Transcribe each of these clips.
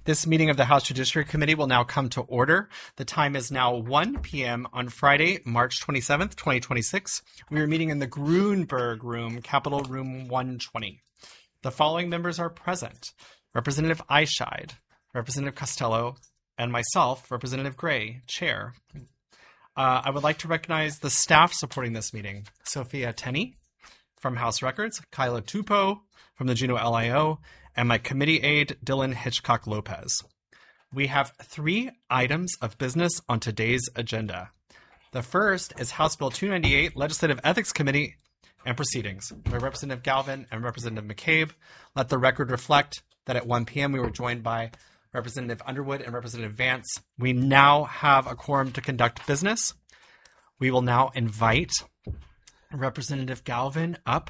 This meeting of the House Judiciary Committee will now come to order. The time is now 1 p.m. on Friday, March 27th, 2026. We are meeting in the Grunberg Room, Capitol Room 120. The following members are present: Representative Eichscheid, Representative Costello, and myself, Representative Gray, Chair. I would like to recognize the staff supporting this meeting: Sophia Tenney from House Records, Kyla Tupo from the Juneau LIO, and my committee aide, Dylan Hitchcock-Lopez. We have 3 items of business on today's agenda. The first is House Bill 298, Legislative Ethics Committee and Proceedings, by Representative Galvin and Representative McCabe. Let the record reflect that at 1 p.m. we were joined by Representative Underwood and Representative Vance. We now have a quorum to conduct business. We will now invite Representative Galvin up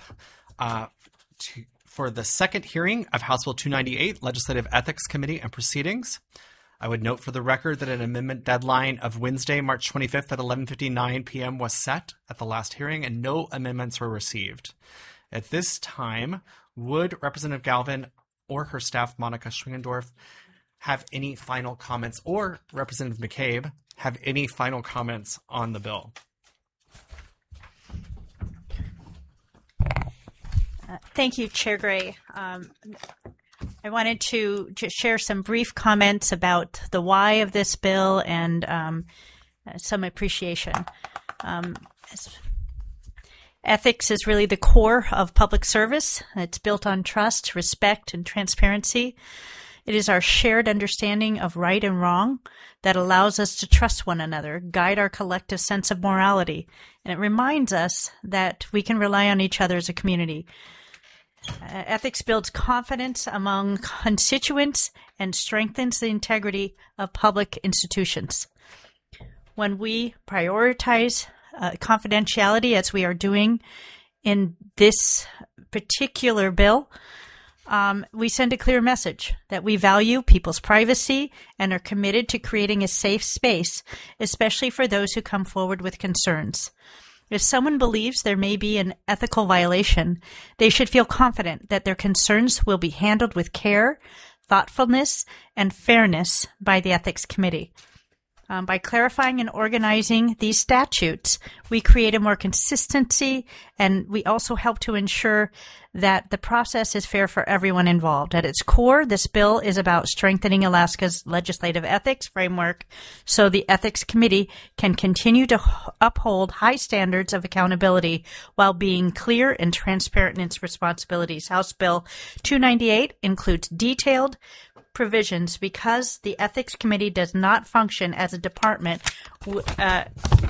for the second hearing of House Bill 298, Legislative Ethics Committee and Proceedings. I would note for the record that an amendment deadline of Wednesday, March 25th at 11:59 p.m. was set at the last hearing, and no amendments were received. At this time, would Representative Galvin or her staff, Monica Schwingendorf, have any final comments, or Representative McCabe have any final comments on the bill? Thank you, Chair Gray. I wanted to just share some brief comments about the why of this bill and some appreciation. Ethics is really the core of public service. It's built on trust, respect, and transparency. It is our shared understanding of right and wrong that allows us to trust one another, guide our collective sense of morality, and it reminds us that we can rely on each other as a community. Ethics builds confidence among constituents and strengthens the integrity of public institutions. When we prioritize confidentiality, as we are doing in this particular bill, we send a clear message that we value people's privacy and are committed to creating a safe space, especially for those who come forward with concerns. If someone believes there may be an ethical violation, they should feel confident that their concerns will be handled with care, thoughtfulness, and fairness by the Ethics Committee. By clarifying and organizing these statutes, we create a more consistency, and we also help to ensure that the process is fair for everyone involved. At its core, this bill is about strengthening Alaska's legislative ethics framework so the Ethics Committee can continue to uphold high standards of accountability while being clear and transparent in its responsibilities. House Bill 298 includes detailed provisions because the Ethics Committee does not function as a department that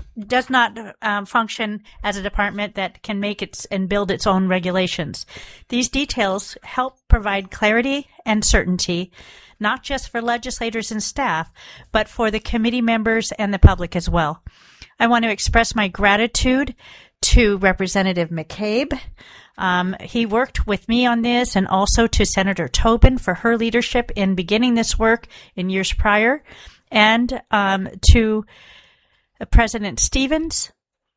can make its and build its own regulations. These details help provide clarity and certainty, not just for legislators and staff, but for the committee members and the public as well. I want to express my gratitude to Representative McCabe. He worked with me on this, and also to Senator Tobin for her leadership in beginning this work in years prior, and to President Stevens.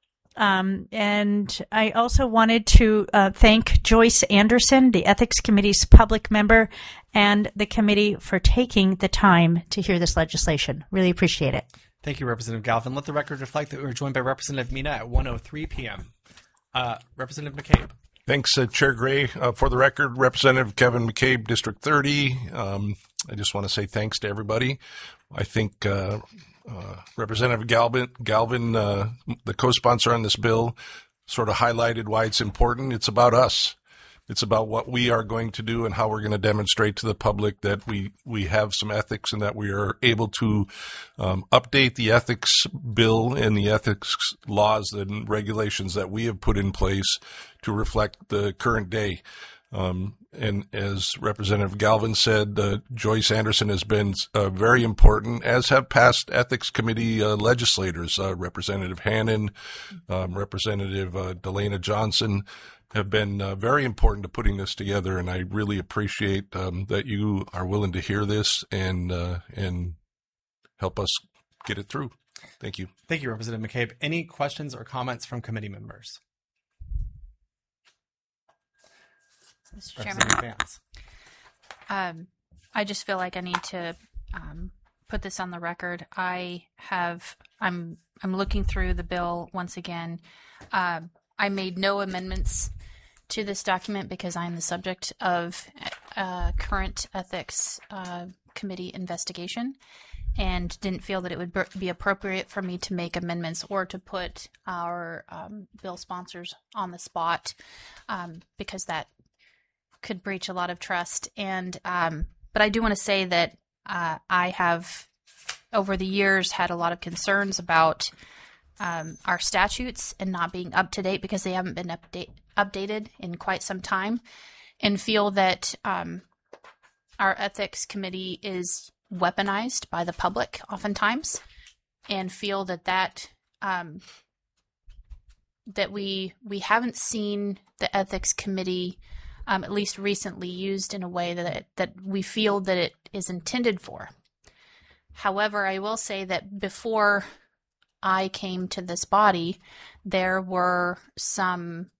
And I also wanted to thank Joyce Anderson, the Ethics Committee's public member, and the committee for taking the time to hear this legislation. Really appreciate it. Thank you, Representative Galvin. Let the record reflect that we were joined by Representative Mina at 1:03 p.m. Representative McCabe. Thanks, Chair Gray. For the record, Representative Kevin McCabe, District 30. I just want to say thanks to everybody. I think Representative Galvin, the co-sponsor on this bill, sort of highlighted why it's important. It's about us. It's about what we are going to do and how we're going to demonstrate to the public that we have some ethics and that we are able to update the ethics bill and the ethics laws and regulations that we have put in place to reflect the current day. And as Representative Galvin said, Joyce Anderson has been very important, as have past Ethics Committee legislators. Representative Hannon, Representative Delana Johnson have been very important to putting this together, and I really appreciate that you are willing to hear this and help us get it through. Thank you. Thank you, Representative McCabe. Any questions or comments from committee members? Mr. Chairman, I just feel like I need to put this on the record. I'm looking through the bill once again. I made no amendments to this document because I'm the subject of current ethics committee investigation, and didn't feel that it would be appropriate for me to make amendments or to put our bill sponsors on the spot, because that could breach a lot of trust. And but I do want to say that I have, over the years, had a lot of concerns about our statutes and not being up to date because they haven't been updated in quite some time, and feel that our ethics committee is weaponized by the public oftentimes, and feel that we haven't seen the ethics committee, at least recently, used in a way that we feel that it is intended for. However, I will say that before I came to this body, there were some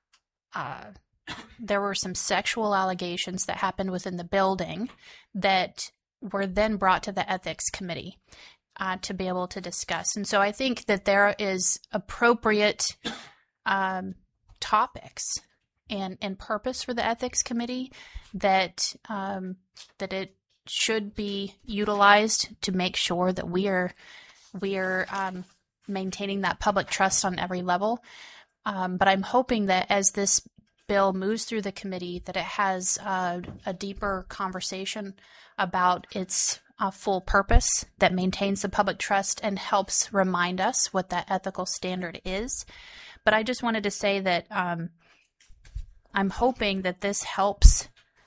sexual allegations that happened within the building that were then brought to the ethics committee to be able to discuss. And so I think that there is appropriate topics and purpose for the ethics committee that it should be utilized to make sure that we are maintaining that public trust on every level. But I'm hoping that as this bill moves through the committee, that it has a deeper conversation about its full purpose that maintains the public trust and helps remind us what that ethical standard is. But I just wanted to say that I'm hoping that this helps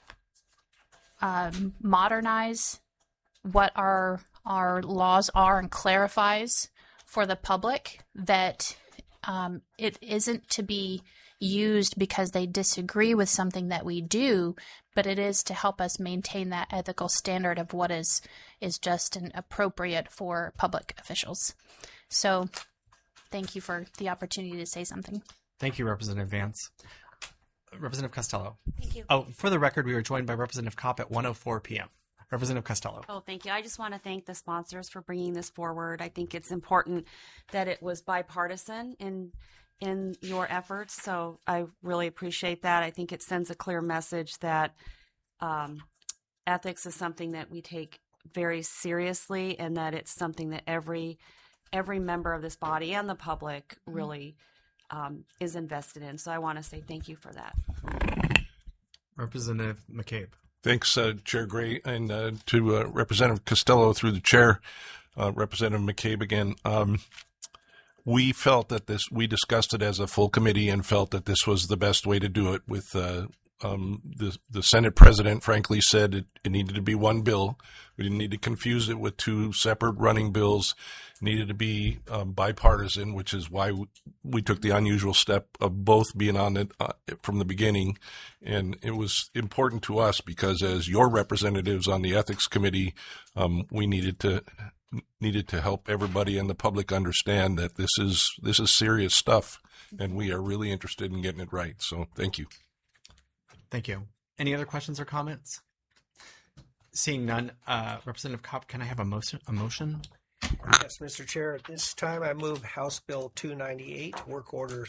modernize what our laws are and clarifies for the public that it isn't to be used because they disagree with something that we do, but it is to help us maintain that ethical standard of what is just and appropriate for public officials. So thank you for the opportunity to say something. Thank you, Representative Vance. Representative Costello. Thank you. Oh, for the record, we were joined by Representative Kopp at 1:04 p.m. Representative Costello. Oh, thank you. I just want to thank the sponsors for bringing this forward. I think it's important that it was bipartisan in your efforts, so I really appreciate that. I think it sends a clear message that ethics is something that we take very seriously, and that it's something that every member of this body and the public really is invested in. So I want to say thank you for that. Representative McCabe. Thanks, Chair Gray, and to Representative Costello through the chair, Representative McCabe again. We felt that we discussed it as a full committee and felt that this was the best way to do it. With the Senate president, frankly, said it needed to be one bill. We didn't need to confuse it with two separate running bills. It needed to be bipartisan, which is why we took the unusual step of both being on it from the beginning. And it was important to us because as your representatives on the ethics committee, we needed to help everybody in the public understand that this is serious stuff, and we are really interested in getting it right. So thank you. Thank you. Any other questions or comments? Seeing none, Representative Kopp, can I have a motion? Yes, Mr. Chair. At this time, I move House Bill 298, Work Order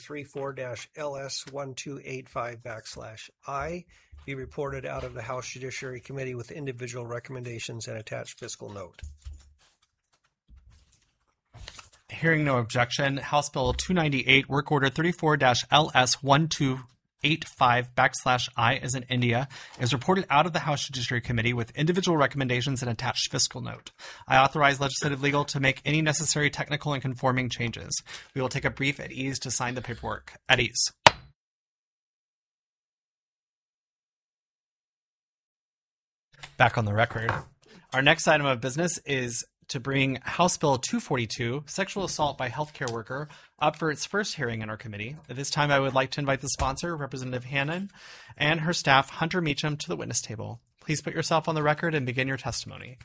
34-LS1285/I, be reported out of the House Judiciary Committee with individual recommendations and attached fiscal note. Hearing no objection, House Bill 298, Work Order 34-LS1285/I as in India, is reported out of the House Judiciary Committee with individual recommendations and attached fiscal note. I authorize legislative legal to make any necessary technical and conforming changes. We will take a brief at ease to sign the paperwork. At ease. Back on the record. Our next item of business is to bring House Bill 242, Sexual Assault by Healthcare Worker, up for its first hearing in our committee. At this time, I would like to invite the sponsor, Representative Hannon, and her staff, Hunter Meacham, to the witness table. Please put yourself on the record and begin your testimony.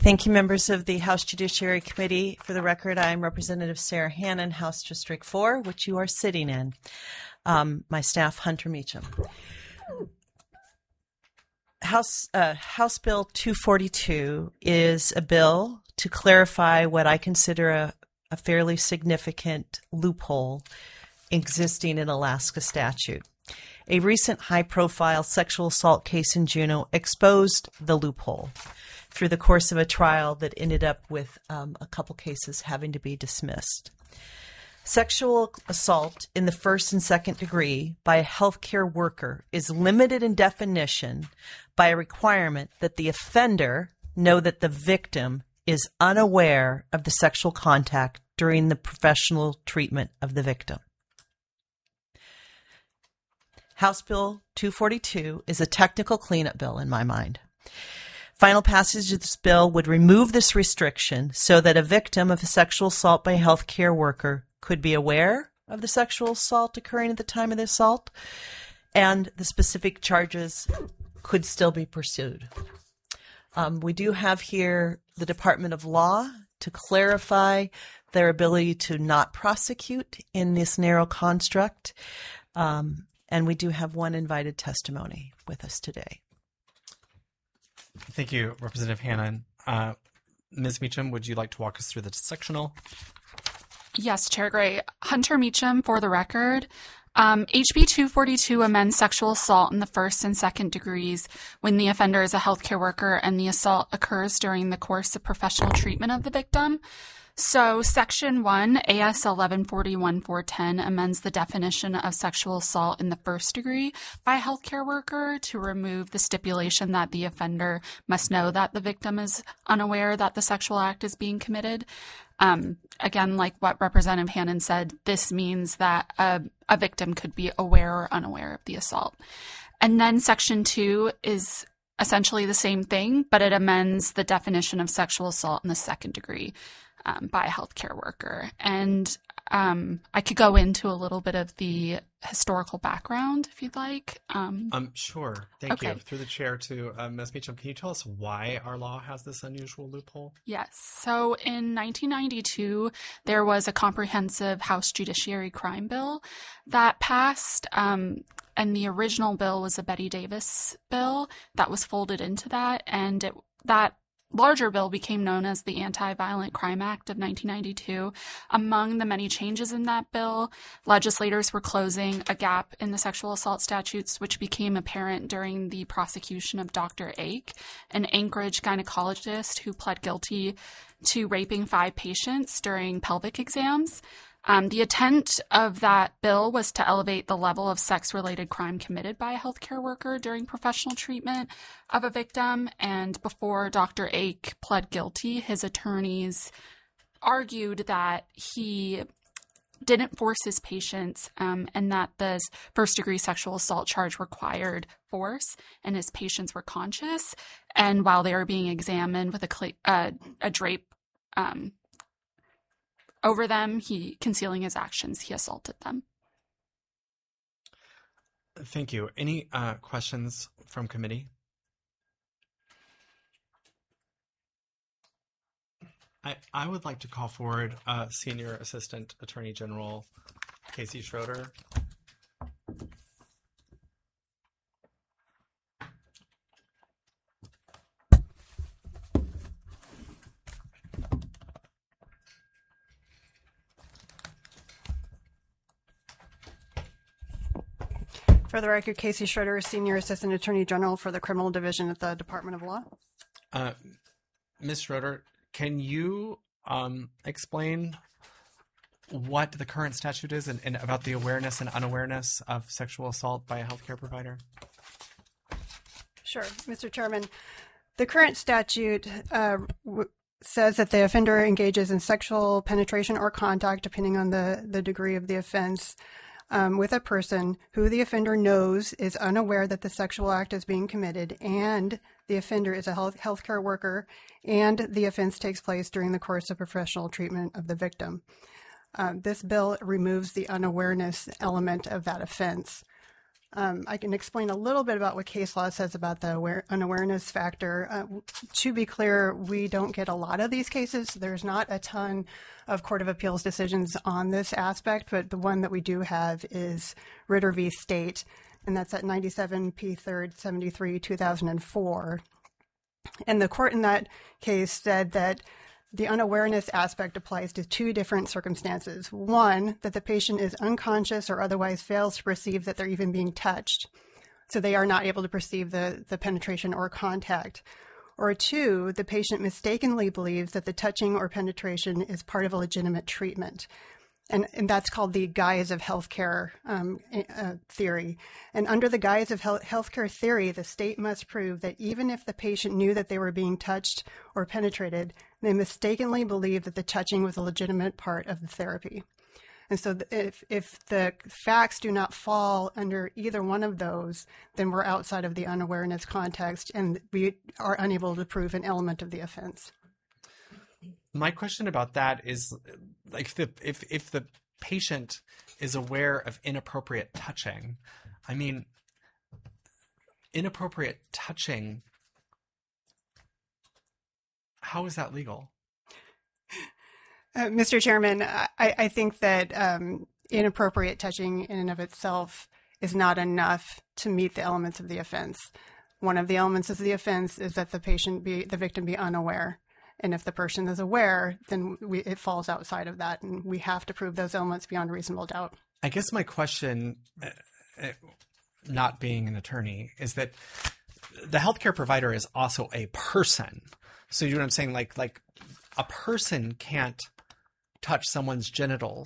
Thank you, members of the House Judiciary Committee. For the record, I am Representative Sarah Hannon, House District 4, which you are sitting in. My staff, Hunter Meacham. House Bill 242 is a bill to clarify what I consider a fairly significant loophole existing in Alaska statute. A recent high-profile sexual assault case in Juneau exposed the loophole through the course of a trial that ended up with a couple cases having to be dismissed. Sexual assault in the first and second degree by a healthcare worker is limited in definition by a requirement that the offender know that the victim is unaware of the sexual contact during the professional treatment of the victim. House Bill 242 is a technical cleanup bill in my mind. Final passage of this bill would remove this restriction so that a victim of a sexual assault by a healthcare worker could be aware of the sexual assault occurring at the time of the assault, and the specific charges could still be pursued. We do have here the Department of Law to clarify their ability to not prosecute in this narrow construct, and we do have one invited testimony with us today. Thank you, Representative Hannon. Ms. Meacham, would you like to walk us through the sectional? Yes, Chair Gray. Hunter Meacham, for the record. HB 242 amends sexual assault in the first and second degrees when the offender is a healthcare worker and the assault occurs during the course of professional treatment of the victim. So Section 1, AS 1141-410 amends the definition of sexual assault in the first degree by a healthcare worker to remove the stipulation that the offender must know that the victim is unaware that the sexual act is being committed. Again, like what Representative Hannon said, this means that a victim could be aware or unaware of the assault. And then Section 2 is essentially the same thing, but it amends the definition of sexual assault in the second degree by a healthcare worker. And I could go into a little bit of the historical background if you'd like. Sure. Thank you. Okay. Through the chair to Ms. Meacham, can you tell us why our law has this unusual loophole? Yes. So in 1992, there was a comprehensive House Judiciary Crime Bill that passed, and the original bill was a Betty Davis bill that was folded into that, and that larger bill became known as the Anti-Violent Crime Act of 1992. Among the many changes in that bill, legislators were closing a gap in the sexual assault statutes, which became apparent during the prosecution of Dr. Ake, an Anchorage gynecologist who pled guilty to raping 5 patients during pelvic exams. The intent of that bill was to elevate the level of sex-related crime committed by a healthcare worker during professional treatment of a victim. And before Dr. Ake pled guilty, his attorneys argued that he didn't force his patients and that the first-degree sexual assault charge required force, and his patients were conscious. And while they were being examined with a drape over them, concealing his actions, he assaulted them. Thank you. Any questions from committee? I would like to call forward Senior Assistant Attorney General Casey Schroeder. For the record, Casey Schroeder, Senior Assistant Attorney General for the Criminal Division at the Department of Law. Ms. Schroeder, can you explain what the current statute is and about the awareness and unawareness of sexual assault by a healthcare provider? Sure, Mr. Chairman. The current statute says that the offender engages in sexual penetration or contact, depending on the degree of the offense, with a person who the offender knows is unaware that the sexual act is being committed, and the offender is a healthcare worker, and the offense takes place during the course of professional treatment of the victim. This bill removes the unawareness element of that offense. I can explain a little bit about what case law says about the unawareness factor. To be clear, we don't get a lot of these cases. There's not a ton of Court of Appeals decisions on this aspect, but the one that we do have is Ritter v. State, and that's at 97 P. 3rd 73, 2004. And the court in that case said that the unawareness aspect applies to two different circumstances. One, that the patient is unconscious or otherwise fails to perceive that they're even being touched, so they are not able to perceive the penetration or contact. Or two, the patient mistakenly believes that the touching or penetration is part of a legitimate treatment. And that's called the guise of healthcare theory. And under the guise of healthcare theory, the state must prove that even if the patient knew that they were being touched or penetrated, they mistakenly believed that the touching was a legitimate part of the therapy. And so if the facts do not fall under either one of those, then we're outside of the unawareness context and we are unable to prove an element of the offense. My question about that is, like, if the patient is aware of inappropriate touching, I mean, inappropriate touching, how is that legal? Mr. Chairman, I think that inappropriate touching in and of itself is not enough to meet the elements of the offense. One of the elements of the offense is that the victim be unaware. And if the person is aware, then it falls outside of that, and we have to prove those elements beyond reasonable doubt. I guess my question, not being an attorney, is that the healthcare provider is also a person. So you know what I'm saying? Like a person can't touch someone's genitals.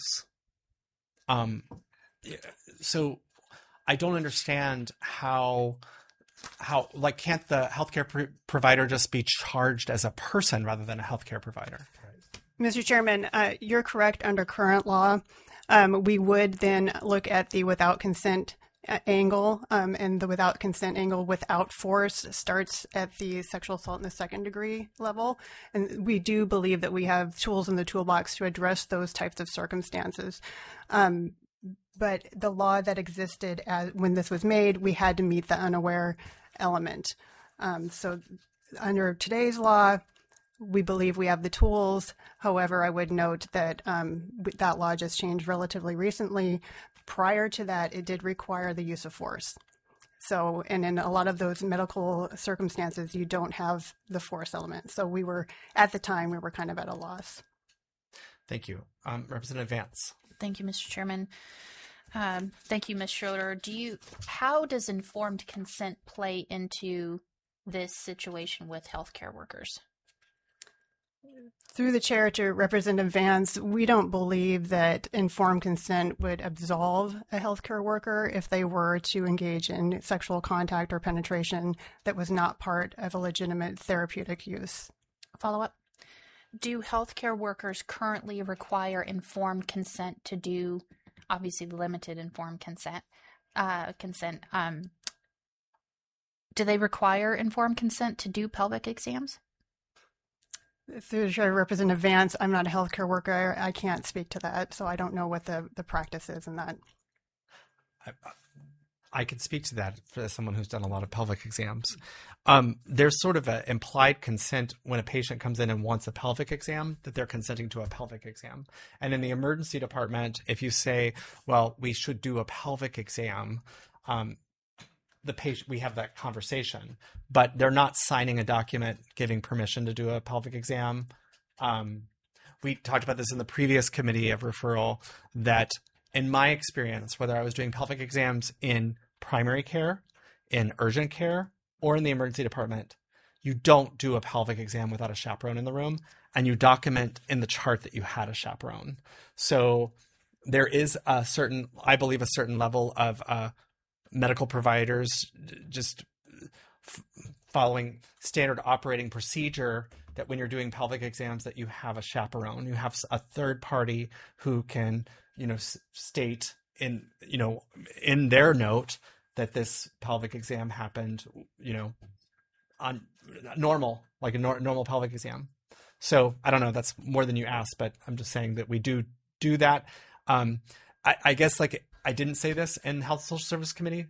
So I don't understand how like, can't the healthcare provider just be charged as a person rather than a healthcare provider? Mr. Chairman, you're correct. Under current law, we would then look at the without consent angle, and the without consent angle without force starts at the sexual assault in the second degree level. And we do believe that we have tools in the toolbox to address those types of circumstances. But the law that existed when this was made, we had to meet the unaware element. So under today's law, we believe we have the tools. However, I would note that that law just changed relatively recently. Prior to that, it did require the use of force. So, and in a lot of those medical circumstances, you don't have the force element. So at the time, we were kind of at a loss. Thank you. Representative Vance. Thank you, Mr. Chairman. Thank you, Ms. Schroeder. How does informed consent play into this situation with healthcare workers? Through the chair to Representative Vance, we don't believe that informed consent would absolve a healthcare worker if they were to engage in sexual contact or penetration that was not part of a legitimate therapeutic use. Follow up. Do healthcare workers currently require informed consent to do, obviously limited informed consent, do they require informed consent to do pelvic exams? Through the chair, Representative Vance, I'm not a healthcare worker. I can't speak to that, so I don't know what the practice is in that. I can speak to that for someone who's done a lot of pelvic exams. There's sort of an implied consent when a patient comes in and wants a pelvic exam, that they're consenting to a pelvic exam. And in the emergency department, if you say, well, we should do a pelvic exam, the patient, we have that conversation, but they're not signing a document giving permission to do a pelvic exam. We talked about this in the previous committee of referral, that in my experience, whether I was doing pelvic exams in primary care, in urgent care, or in the emergency department, you don't do a pelvic exam without a chaperone in the room, and you document in the chart that you had a chaperone. So there is I believe a certain level of medical providers just following standard operating procedure, that when you're doing pelvic exams, that you have a chaperone, you have a third party who can, state in their note that this pelvic exam happened, on normal, like a normal pelvic exam. So I don't know, that's more than you asked, but I'm just saying that we do that. I guess, like, I didn't say this in Health Social Service Committee.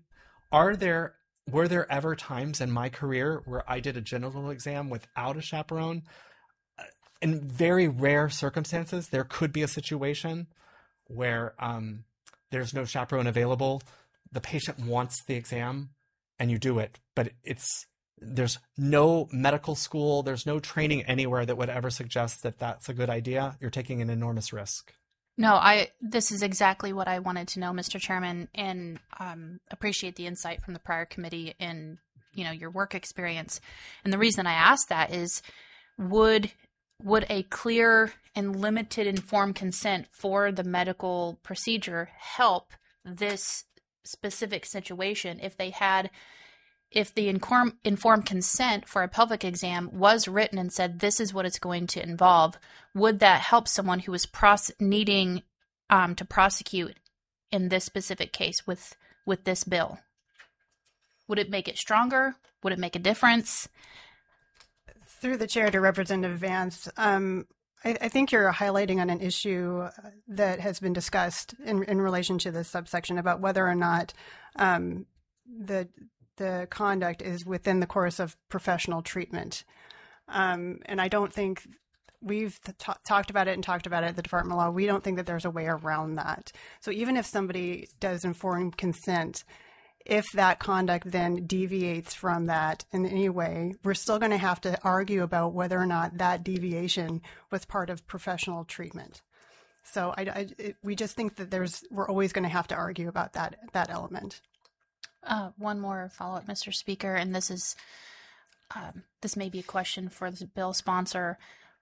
Were there ever times in my career where I did a genital exam without a chaperone? In very rare circumstances, there could be a situation where there's no chaperone available. The patient wants the exam, and you do it, but there's no medical school, there's no training anywhere that would ever suggest that that's a good idea. You're taking an enormous risk. No, this is exactly what I wanted to know, Mr. Chairman, and appreciate the insight from the prior committee and, your work experience. And the reason I asked that is, would a clear and limited informed consent for the medical procedure help this specific situation if the informed consent for a pelvic exam was written and said, this is what it's going to involve? Would that help someone who was needing to prosecute in this specific case with this bill? Would it make it stronger? Would it make a difference? Through the chair to Representative Vance, I think you're highlighting on an issue that has been discussed in relation to this subsection about whether or not the conduct is within the course of professional treatment. And I don't think we've talked about it at the Department of Law. We don't think that there's a way around that. So even if somebody does informed consent, if that conduct then deviates from that in any way, we're still going to have to argue about whether or not that deviation was part of professional treatment. So we just think that we're always going to have to argue about that element. One more follow-up, Mr. Speaker, and this may be a question for the bill sponsor.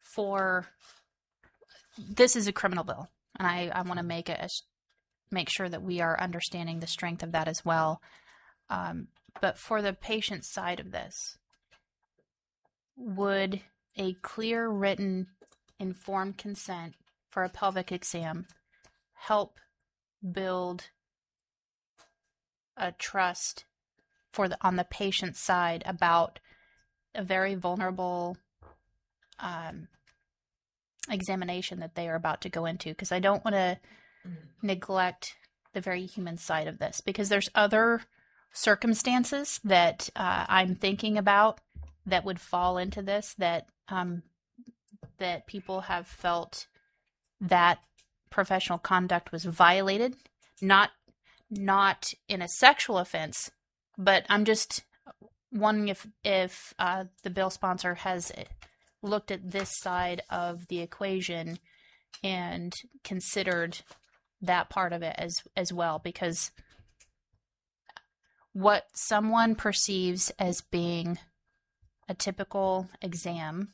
This is a criminal bill, and I want to make sure that we are understanding the strength of that as well. But for the patient side of this, would a clear written informed consent for a pelvic exam help build a trust on the patient side about a very vulnerable examination that they are about to go into? Because I don't want to neglect the very human side of this, because there's other circumstances that I'm thinking about that would fall into this, that people have felt that professional conduct was violated, not in a sexual offense, but I'm just wondering if the bill sponsor has looked at this side of the equation and considered that part of it as well, because what someone perceives as being a typical exam,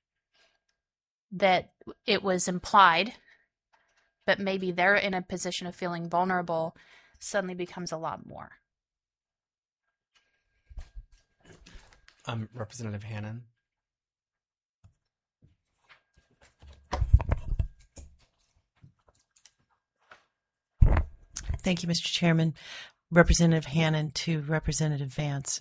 that it was implied, but maybe they're in a position of feeling vulnerable, suddenly becomes a lot more. Representative Hannan. Thank you, Mr. Chairman. Representative Hannan to Representative Vance.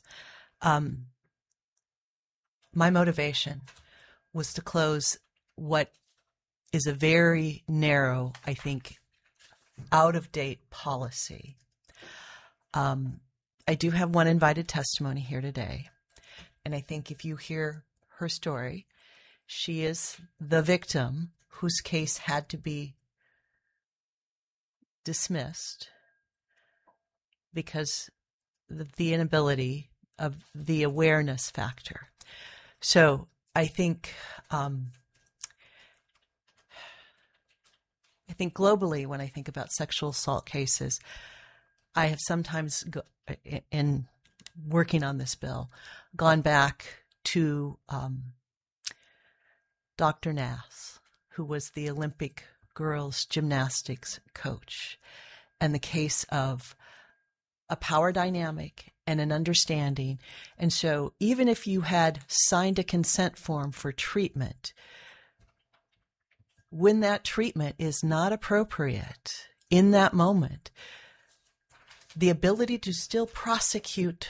My motivation was to close what is a very narrow, I think, out-of-date policy. I do have one invited testimony here today, and I think if you hear her story, she is the victim whose case had to be dismissed because of the inability of the awareness factor. So I think globally, when I think about sexual assault cases, I have sometimes, in working on this bill, gone back to Dr. Nass, who was the Olympic girls gymnastics coach, and the case of a power dynamic and an understanding. And so even if you had signed a consent form for treatment, when that treatment is not appropriate in that moment, the ability to still prosecute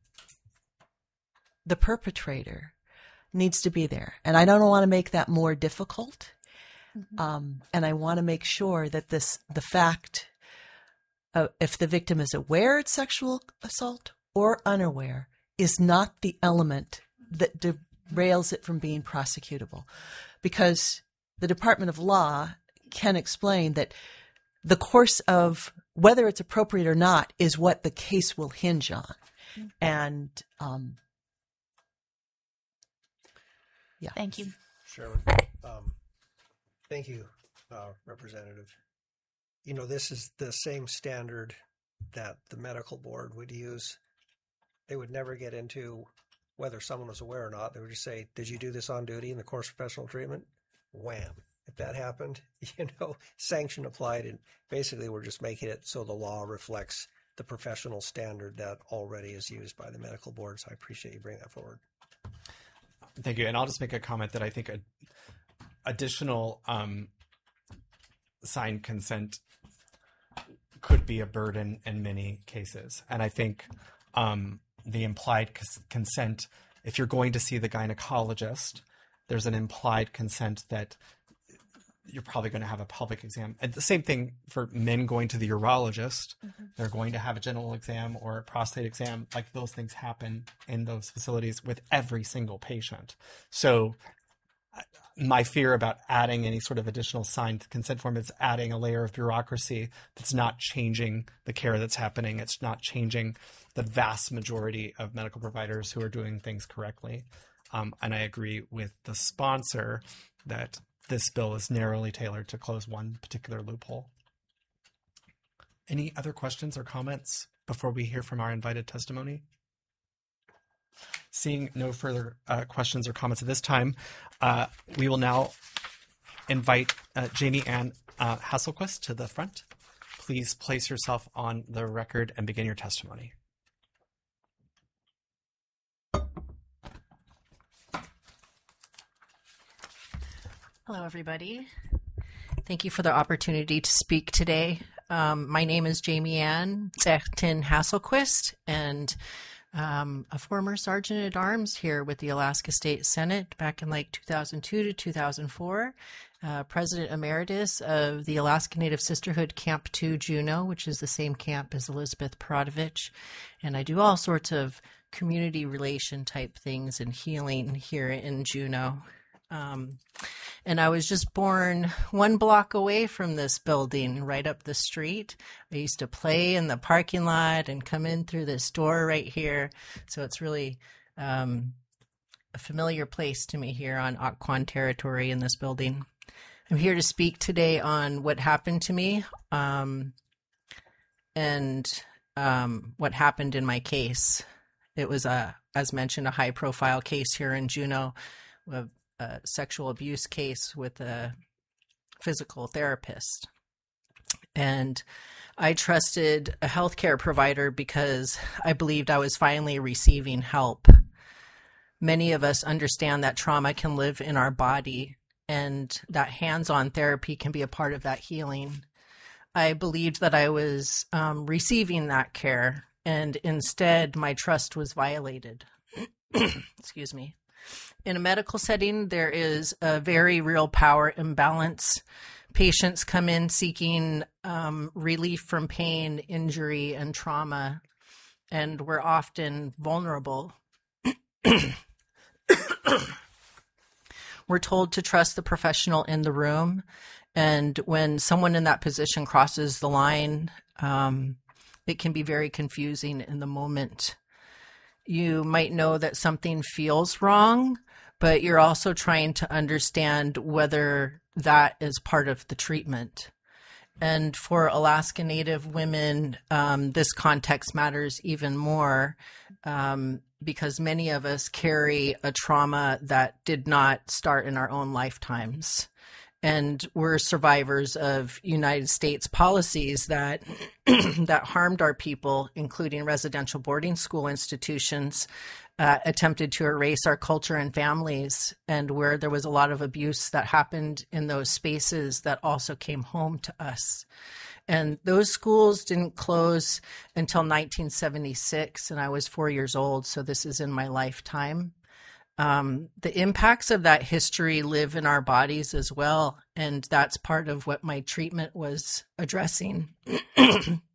the perpetrator needs to be there. And I don't want to make that more difficult. And I want to make sure that the fact if the victim is aware it's sexual assault or unaware, is not the element that derails it from being prosecutable. Because the Department of Law can explain that the course of whether it's appropriate or not is what the case will hinge on. And yeah. Thank you. Sherman. Thank you, Representative. You know, this is the same standard that the medical board would use. They would never get into whether someone was aware or not. They would just say, did you do this on duty in the course of professional treatment? Wham. If that happened, sanction applied. And basically, we're just making it so the law reflects the professional standard that already is used by the medical board. So I appreciate you bringing that forward. Thank you. And I'll just make a comment that I think additional signed consent could be a burden in many cases. And I think the implied consent, if you're going to see the gynecologist, there's an implied consent that you're probably going to have a pelvic exam. And the same thing for men going to the urologist. Mm-hmm. They're going to have a genital exam or a prostate exam. Like, those things happen in those facilities with every single patient. So my fear about adding any sort of additional signed consent form is adding a layer of bureaucracy that's not changing the care that's happening. It's not changing the vast majority of medical providers who are doing things correctly. And I agree with the sponsor that this bill is narrowly tailored to close one particular loophole. Any other questions or comments before we hear from our invited testimony? Seeing no further questions or comments at this time, we will now invite Jamie Ann Hasselquist to the front. Please place yourself on the record and begin your testimony. Hello, everybody. Thank you for the opportunity to speak today. My name is Jamie Ann Zechtin Hasselquist, and a former Sergeant at Arms here with the Alaska State Senate back in 2002 to 2004. President Emeritus of the Alaska Native Sisterhood Camp 2 Juneau, which is the same camp as Elizabeth Perodovich. And I do all sorts of community relation type things and healing here in Juneau. And I was just born 1 block away from this building, right up the street. I used to play in the parking lot and come in through this door right here. So it's really a familiar place to me here on Occoquan territory in this building. I'm here to speak today on what happened to me and what happened in my case. It was, as mentioned, a high-profile case here in Juneau, a sexual abuse case with a physical therapist. And I trusted a healthcare provider because I believed I was finally receiving help. Many of us understand that trauma can live in our body and that hands-on therapy can be a part of that healing. I believed that I was receiving that care, and instead my trust was violated. Excuse me. In a medical setting, there is a very real power imbalance. Patients come in seeking relief from pain, injury, and trauma, and we're often vulnerable. We're told to trust the professional in the room, and when someone in that position crosses the line, it can be very confusing in the moment. You might know that something feels wrong, but you're also trying to understand whether that is part of the treatment. And for Alaska Native women, this context matters even more because many of us carry a trauma that did not start in our own lifetimes. And we're survivors of United States policies that that harmed our people, including residential boarding school institutions, attempted to erase our culture and families, and where there was a lot of abuse that happened in those spaces that also came home to us. And those schools didn't close until 1976, and I was 4 years old, so this is in my lifetime. The impacts of that history live in our bodies as well, and that's part of what my treatment was addressing.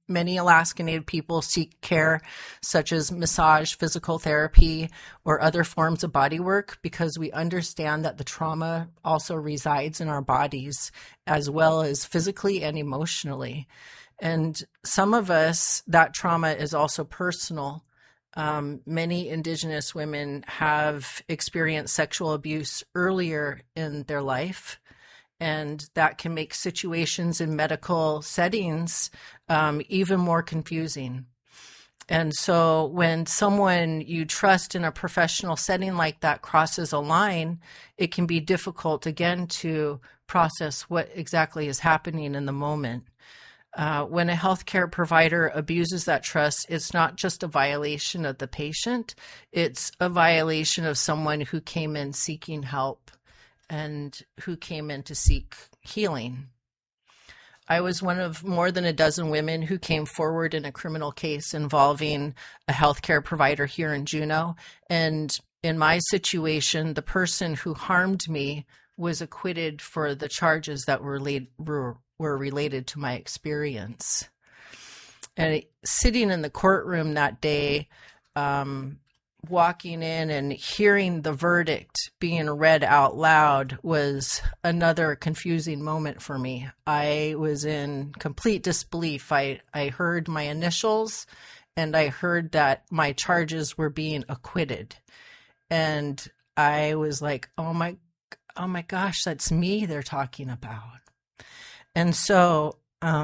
Many Alaska Native people seek care such as massage, physical therapy, or other forms of body work because we understand that the trauma also resides in our bodies as well as physically and emotionally. And some of us, that trauma is also personal. Many Indigenous women have experienced sexual abuse earlier in their life, and that can make situations in medical settings even more confusing. And so when someone you trust in a professional setting like that crosses a line, it can be difficult, again, to process what exactly is happening in the moment. When a healthcare provider abuses that trust, it's not just a violation of the patient, it's a violation of someone who came in seeking help and who came in to seek healing. I was one of more than a dozen women who came forward in a criminal case involving a healthcare provider here in Juneau. And in my situation, the person who harmed me was acquitted for the charges that were related to my experience. And sitting in the courtroom that day, walking in and hearing the verdict being read out loud was another confusing moment for me. I was in complete disbelief. I heard my initials and I heard that my charges were being acquitted. And I was like, oh my gosh, that's me they're talking about. And so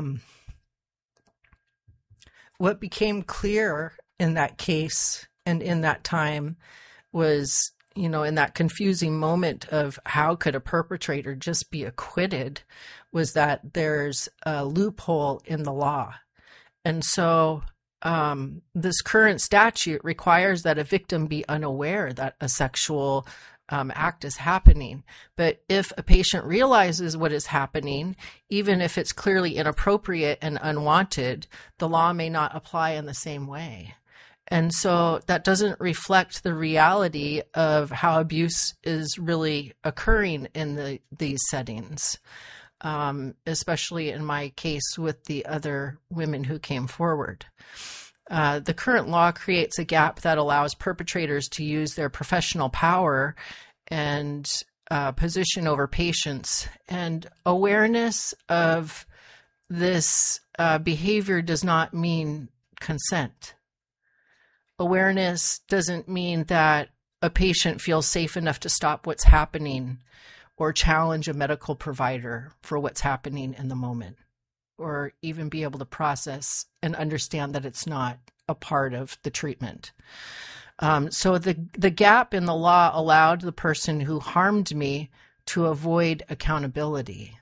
what became clear in that case and in that time was, in that confusing moment of how could a perpetrator just be acquitted, was that there's a loophole in the law. And so this current statute requires that a victim be unaware that a sexual act is happening. But if a patient realizes what is happening, even if it's clearly inappropriate and unwanted, the law may not apply in the same way. And so that doesn't reflect the reality of how abuse is really occurring in these settings, especially in my case with the other women who came forward. The current law creates a gap that allows perpetrators to use their professional power and position over patients. And awareness of this behavior does not mean consent. Awareness doesn't mean that a patient feels safe enough to stop what's happening or challenge a medical provider for what's happening in the moment, or even be able to process and understand that it's not a part of the treatment. So the gap in the law allowed the person who harmed me to avoid accountability.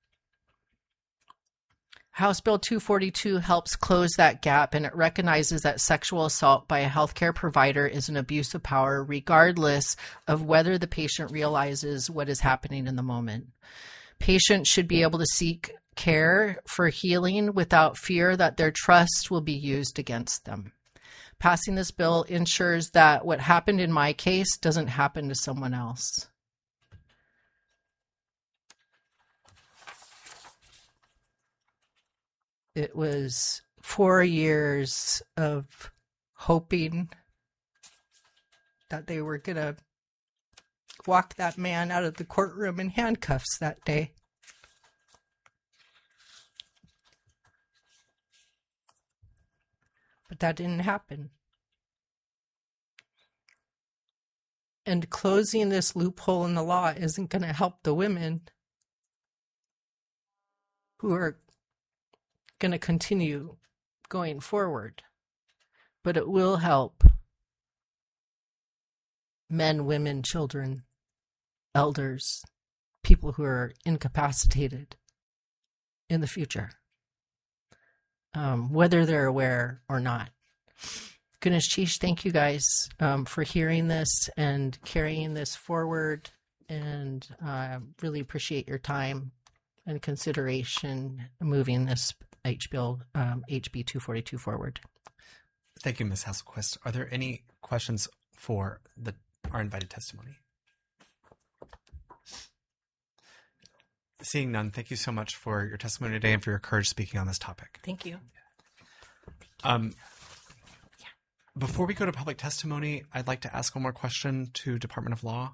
House Bill 242 helps close that gap, and it recognizes that sexual assault by a healthcare provider is an abuse of power, regardless of whether the patient realizes what is happening in the moment. Patients should be able to seek care for healing without fear that their trust will be used against them. Passing this bill ensures that what happened in my case doesn't happen to someone else. It was 4 years of hoping that they were going to walk that man out of the courtroom in handcuffs that day. But that didn't happen. And closing this loophole in the law isn't going to help the women who are going to continue going forward, but it will help men, women, children, elders, people who are incapacitated in the future, whether they're aware or not. Goodness Chish, thank you guys for hearing this and carrying this forward, and really appreciate your time and consideration moving this HB 242 forward. Thank you, Ms. Hasselquist. Are there any questions for our invited testimony? Seeing none, thank you so much for your testimony today and for your courage speaking on this topic. Thank you. Before we go to public testimony, I'd like to ask one more question to Department of Law.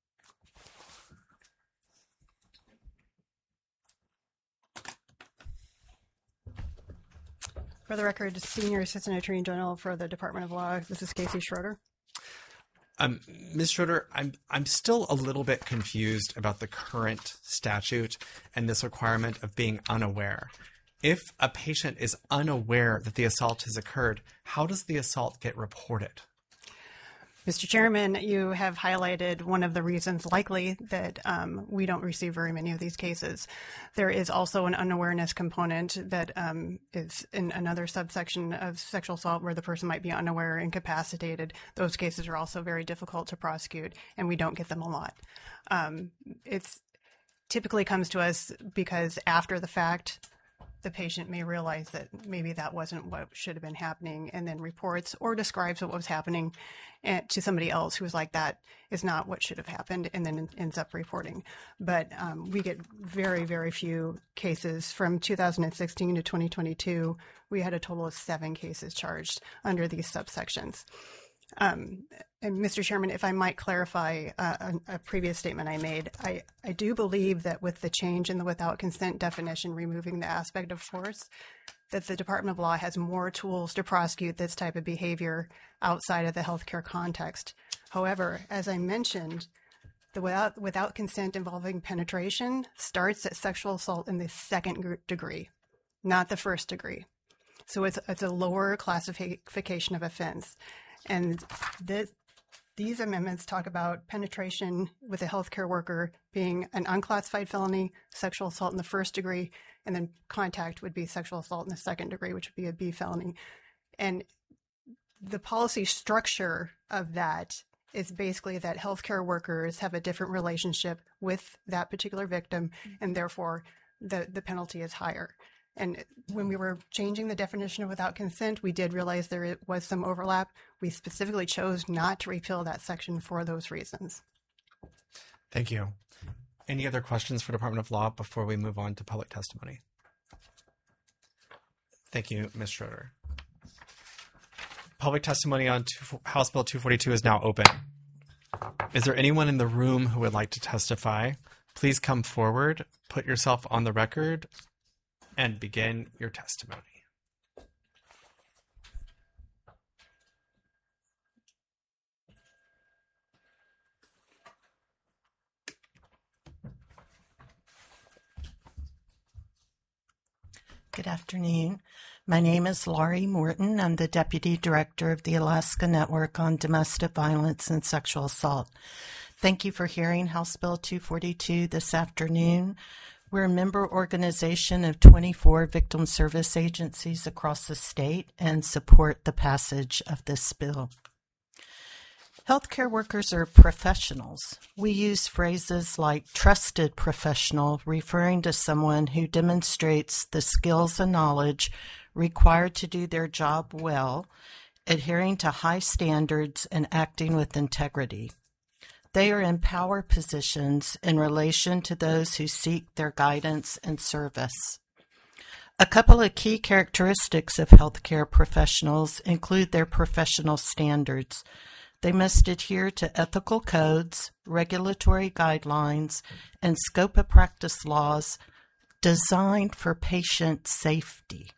For the record, Senior Assistant Attorney General for the Department of Law, this is Casey Schroeder. Ms. Schroeder, I'm still a little bit confused about the current statute and this requirement of being unaware. If a patient is unaware that the assault has occurred, how does the assault get reported? Mr. Chairman, you have highlighted one of the reasons likely that we don't receive very many of these cases. There is also an unawareness component that is in another subsection of sexual assault where the person might be unaware or incapacitated. Those cases are also very difficult to prosecute, and we don't get them a lot. It's typically comes to us because after the fact, the patient may realize that maybe that wasn't what should have been happening and then reports or describes what was happening to somebody else who's like, that is not what should have happened, and then ends up reporting. But we get very, very few cases. From 2016 to 2022, we had a total of 7 cases charged under these subsections. And Mr. Chairman, if I might clarify a previous statement I made, I do believe that with the change in the without consent definition, removing the aspect of force, that the Department of Law has more tools to prosecute this type of behavior outside of the healthcare context. However, as I mentioned, the without consent involving penetration starts at sexual assault in the second degree, not the first degree. So it's a lower classification of offense. And these amendments talk about penetration with a healthcare worker being an unclassified felony, sexual assault in the first degree, and then contact would be sexual assault in the second degree, which would be a B felony. And the policy structure of that is basically that healthcare workers have a different relationship with that particular victim, and therefore the penalty is higher. And when we were changing the definition of without consent, we did realize there was some overlap. We specifically chose not to repeal that section for those reasons. Thank you. Any other questions for Department of Law before we move on to public testimony? Thank you, Ms. Schroeder. Public testimony on House Bill 242 is now open. Is there anyone in the room who would like to testify? Please come forward, put yourself on the record, and begin your testimony. Good afternoon. My name is Laurie Morton. I'm the Deputy Director of the Alaska Network on Domestic Violence and Sexual Assault. Thank you for hearing House Bill 242 this afternoon. We're a member organization of 24 victim service agencies across the state and support the passage of this bill. Healthcare workers are professionals. We use phrases like trusted professional, referring to someone who demonstrates the skills and knowledge required to do their job well, adhering to high standards and acting with integrity. They are in power positions in relation to those who seek their guidance and service. A couple of key characteristics of healthcare professionals include their professional standards. They must adhere to ethical codes, regulatory guidelines, and scope of practice laws designed for patient safety.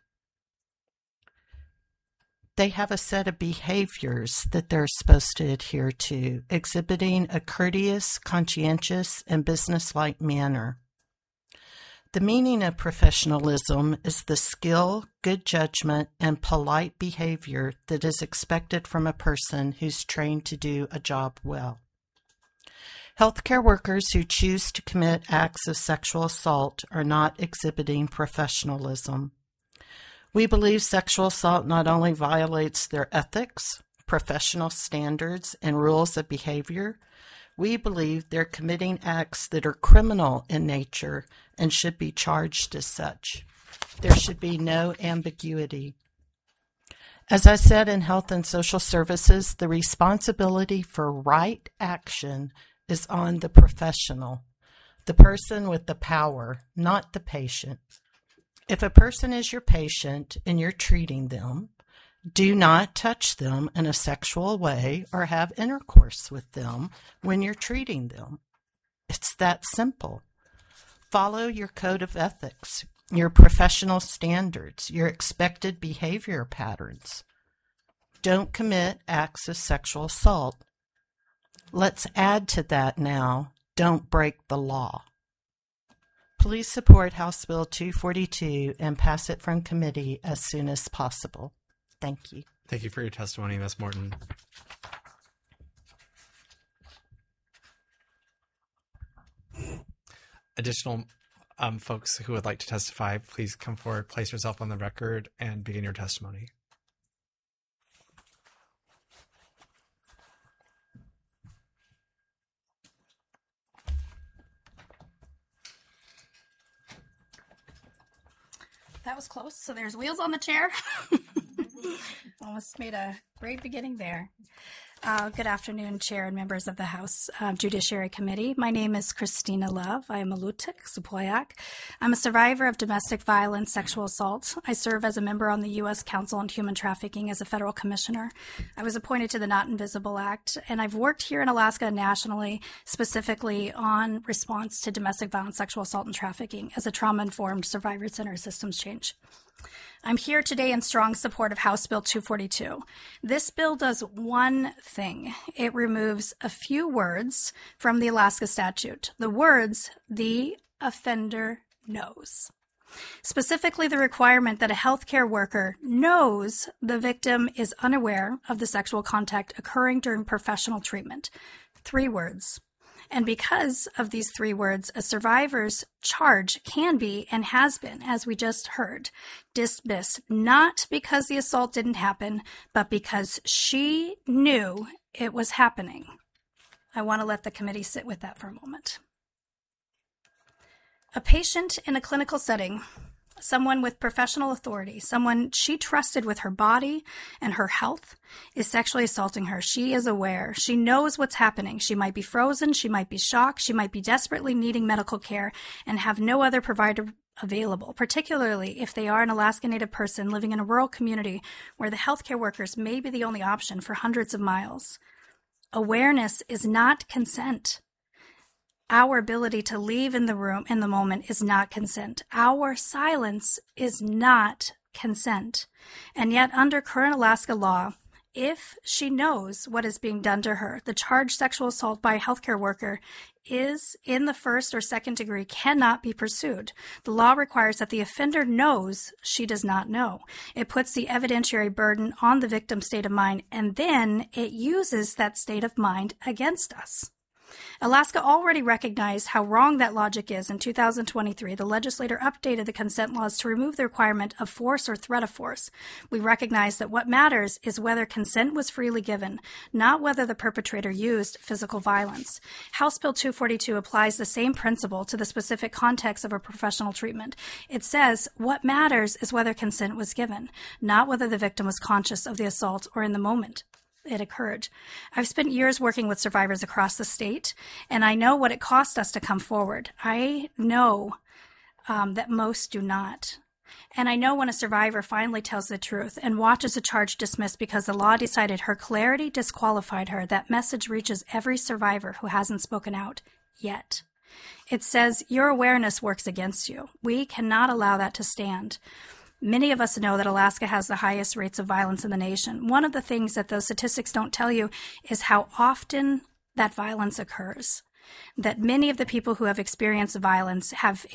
They have a set of behaviors that they're supposed to adhere to, exhibiting a courteous, conscientious, and businesslike manner. The meaning of professionalism is the skill, good judgment, and polite behavior that is expected from a person who's trained to do a job well. Healthcare workers who choose to commit acts of sexual assault are not exhibiting professionalism. We believe sexual assault not only violates their ethics, professional standards, and rules of behavior, we believe they're committing acts that are criminal in nature and should be charged as such. There should be no ambiguity. As I said in Health and Social Services, the responsibility for right action is on the professional, the person with the power, not the patient. If a person is your patient and you're treating them, Do not touch them in a sexual way or have intercourse with them when you're treating them. It's that simple. Follow your code of ethics, your professional standards, your expected behavior patterns. Don't commit acts of sexual assault. Let's add to that now, don't break the law. Please support House Bill 242 and pass it from committee as soon as possible. Thank you. Thank you for your testimony, Ms. Morton. Additional folks who would like to testify, please come forward, place yourself on the record, and begin your testimony. That was close. So there's wheels on the chair. Almost made a great beginning there. Good afternoon, Chair and members of the House Judiciary Committee. My name is Christina Love. I am a Lutuk, Sepoyak. I'm a survivor of domestic violence, sexual assault. I serve as a member on the U.S. Council on Human Trafficking as a federal commissioner. I was appointed to the Not Invisible Act, and I've worked here in Alaska and nationally, specifically on response to domestic violence, sexual assault, and trafficking as a trauma-informed survivor-centered systems change. I'm here today in strong support of House Bill 242. This bill does one thing. It removes a few words from the Alaska statute. The words, "the offender knows." Specifically, the requirement that a healthcare worker knows the victim is unaware of the sexual contact occurring during professional treatment. 3 words. And because of these 3 words, a survivor's charge can be, and has been, as we just heard, dismissed, not because the assault didn't happen, but because she knew it was happening. I want to let the committee sit with that for a moment. A patient in a clinical setting, someone with professional authority, someone she trusted with her body and her health, is sexually assaulting her. She is aware. She knows what's happening. She might be frozen. She might be shocked. She might be desperately needing medical care and have no other provider available, particularly if they are an Alaska Native person living in a rural community where the healthcare workers may be the only option for hundreds of miles. Awareness is not consent. Our ability to leave in the room in the moment is not consent. Our silence is not consent. And yet, under current Alaska law, if she knows what is being done to her, the charged sexual assault by a healthcare worker is in the 1st or 2nd degree cannot be pursued. The law requires that the offender knows she does not know. It puts the evidentiary burden on the victim's state of mind, and then it uses that state of mind against us. Alaska already recognized how wrong that logic is. In 2023, the legislature updated the consent laws to remove the requirement of force or threat of force. We recognize that what matters is whether consent was freely given, not whether the perpetrator used physical violence. House Bill 242 applies the same principle to the specific context of a professional treatment. It says what matters is whether consent was given, not whether the victim was conscious of the assault or in the moment it occurred. I've spent years working with survivors across the state, and I know what it cost us to come forward. I know that most do not. And I know when a survivor finally tells the truth and watches a charge dismissed because the law decided her clarity disqualified her, that message reaches every survivor who hasn't spoken out yet. It says, your awareness works against you. We cannot allow that to stand. Many of us know that Alaska has the highest rates of violence in the nation. One of the things that those statistics don't tell you is how often that violence occurs. That many of the people who have experienced violence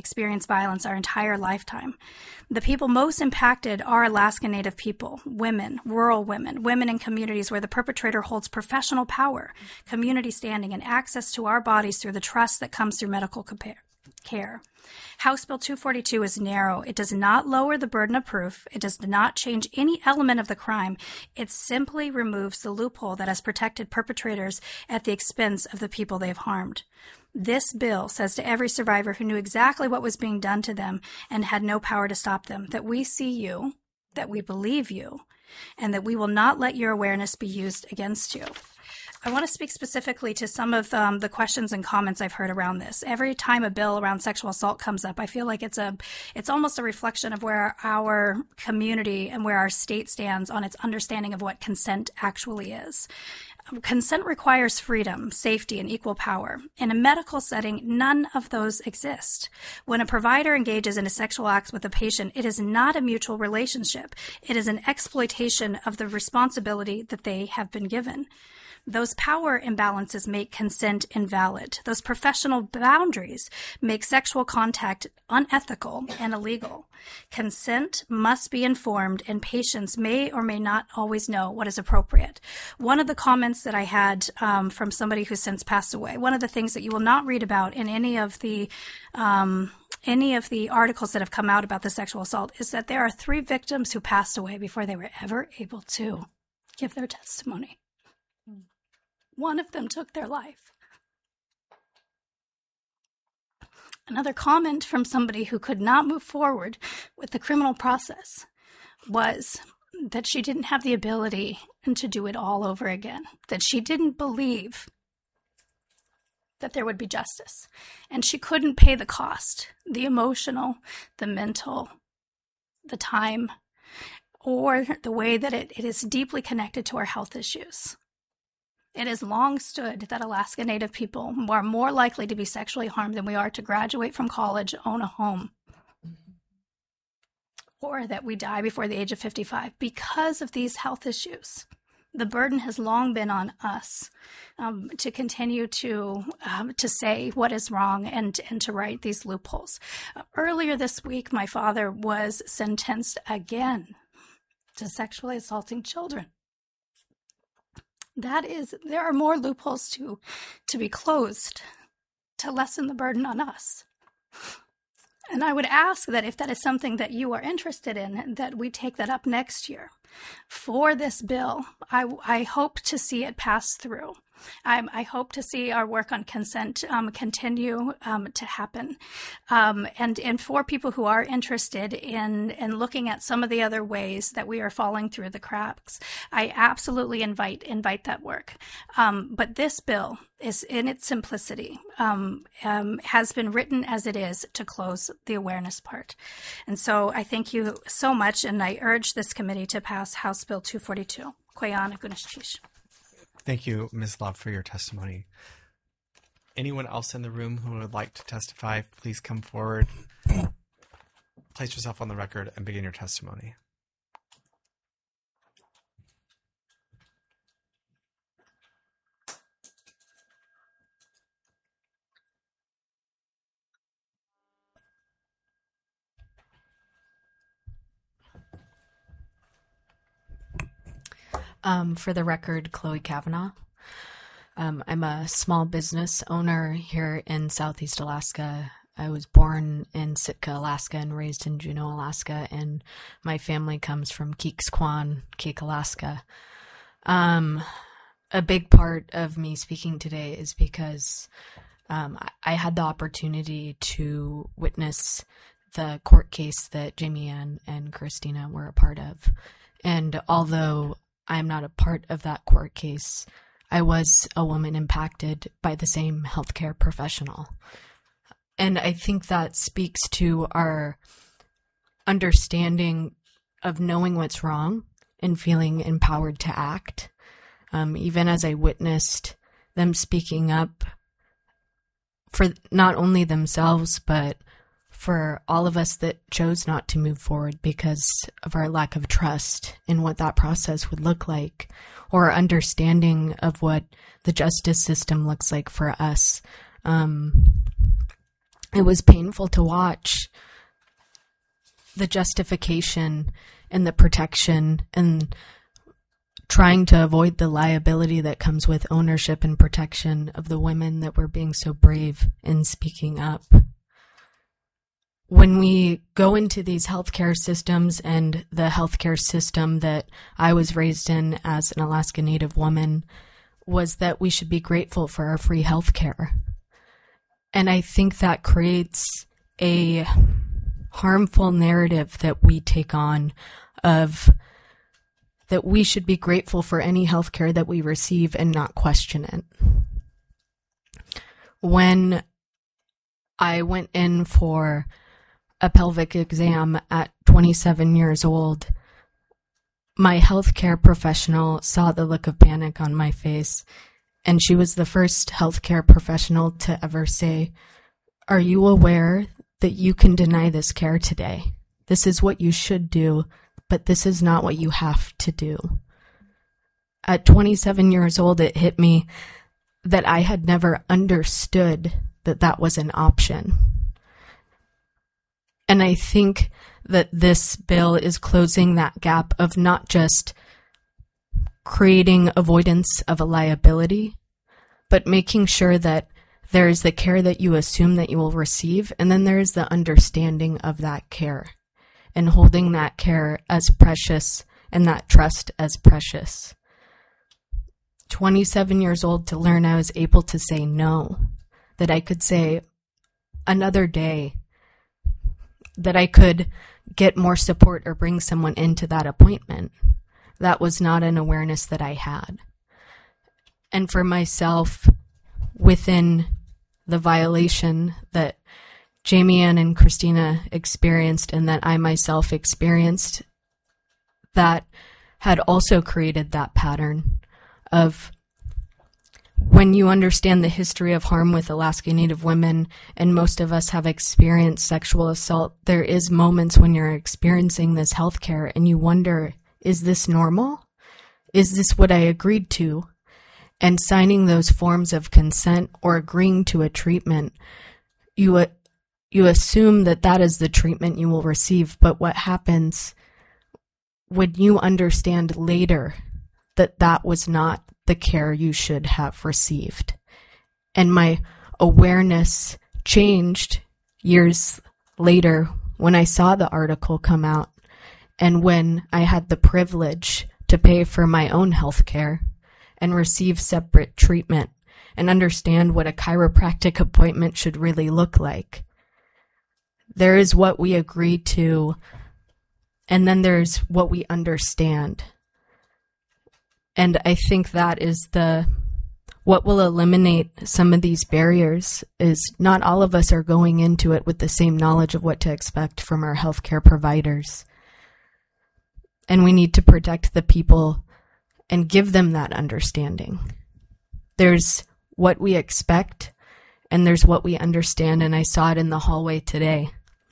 our entire lifetime. The people most impacted are Alaska Native people, women, rural women, women in communities where the perpetrator holds professional power, community standing, and access to our bodies through the trust that comes through medical care. House Bill 242 is narrow. It does not lower the burden of proof. It does not change any element of the crime. It simply removes the loophole that has protected perpetrators at the expense of the people they've harmed. This bill says to every survivor who knew exactly what was being done to them and had no power to stop them, that we see you, that we believe you, and that we will not let your awareness be used against you. I want to speak specifically to some of the questions and comments I've heard around this. Every time a bill around sexual assault comes up, I feel like it's almost a reflection of where our community and where our state stands on its understanding of what consent actually is. Consent requires freedom, safety, and equal power. In a medical setting, none of those exist. When a provider engages in a sexual act with a patient, it is not a mutual relationship. It is an exploitation of the responsibility that they have been given. Those power imbalances make consent invalid. Those professional boundaries make sexual contact unethical and illegal. Consent must be informed, and patients may or may not always know what is appropriate. One of the comments that I had from somebody who's since passed away, one of the things that you will not read about in any of the articles that have come out about the sexual assault is that there are 3 victims who passed away before they were ever able to give their testimony. One of them took their life. Another comment from somebody who could not move forward with the criminal process was that she didn't have the ability to do it all over again, that she didn't believe that there would be justice, and she couldn't pay the cost, the emotional, the mental, the time, or the way that it is deeply connected to our health issues. It has long stood that Alaska Native people are more likely to be sexually harmed than we are to graduate from college, own a home, or that we die before the age of 55 because of these health issues. The burden has long been on us to continue to say what is wrong and to right these loopholes. Earlier this week, my father was sentenced again to sexually assaulting children. There are more loopholes to be closed to lessen the burden on us. And I would ask that if that is something that you are interested in, that we take that up next year. For this bill, I hope to see it pass through. I hope to see our work on consent continue to happen. And for people who are interested in looking at some of the other ways that we are falling through the cracks, I absolutely invite that work. But this bill is, in its simplicity, has been written as it is to close the awareness part. And so I thank you so much, and I urge this committee to pass House Bill 242. Koyana Gunashchish. Thank you, Ms. Love, for your testimony. Anyone else in the room who would like to testify, please come forward, place yourself on the record, and begin your testimony. For the record, Chloe Kavanaugh. I'm a small business owner here in Southeast Alaska. I was born in Sitka, Alaska, and raised in Juneau, Alaska, and my family comes from Keeksquan, Kake, Alaska. A big part of me speaking today is because I had the opportunity to witness the court case that Jamie Ann and Christina were a part of. And although I'm not a part of that court case, I was a woman impacted by the same healthcare professional. And I think that speaks to our understanding of knowing what's wrong and feeling empowered to act. Even as I witnessed them speaking up for not only themselves, but for all of us that chose not to move forward because of our lack of trust in what that process would look like, or understanding of what the justice system looks like for us. It was painful to watch the justification and the protection and trying to avoid the liability that comes with ownership and protection of the women that were being so brave in speaking up. When we go into these healthcare systems, and the healthcare system that I was raised in as an Alaska Native woman was that we should be grateful for our free healthcare. And I think that creates a harmful narrative that we take on of that we should be grateful for any health care that we receive and not question it. When I went in for a pelvic exam at 27 years old, my healthcare professional saw the look of panic on my face, and she was the first healthcare professional to ever say, "Are you aware that you can deny this care today? This is what you should do, but this is not what you have to do." At 27 years old, it hit me that I had never understood that that was an option. And I think that this bill is closing that gap of not just creating avoidance of a liability, but making sure that there is the care that you assume that you will receive, and then there is the understanding of that care and holding that care as precious and that trust as precious. 27 years old to learn I was able to say no, that I could say another day, that I could get more support or bring someone into that appointment. That was not an awareness that I had. And for myself, within the violation that Jamie Ann and Christina experienced and that I myself experienced, that had also created that pattern of, when you understand the history of harm with Alaska Native women, and most of us have experienced sexual assault, there is moments when you're experiencing this health care and you wonder, is this normal? Is this what I agreed to? And signing those forms of consent or agreeing to a treatment, you assume that that is the treatment you will receive. But what happens when you understand later that that was not the care you should have received? And my awareness changed years later when I saw the article come out and when I had the privilege to pay for my own health care and receive separate treatment and understand what a chiropractic appointment should really look like. There is what we agree to, and then there's what we understand. And I think that is what will eliminate some of these barriers. Is not all of us are going into it with the same knowledge of what to expect from our healthcare providers. And we need to protect the people and give them that understanding. There's what we expect and there's what we understand, and I saw it in the hallway today.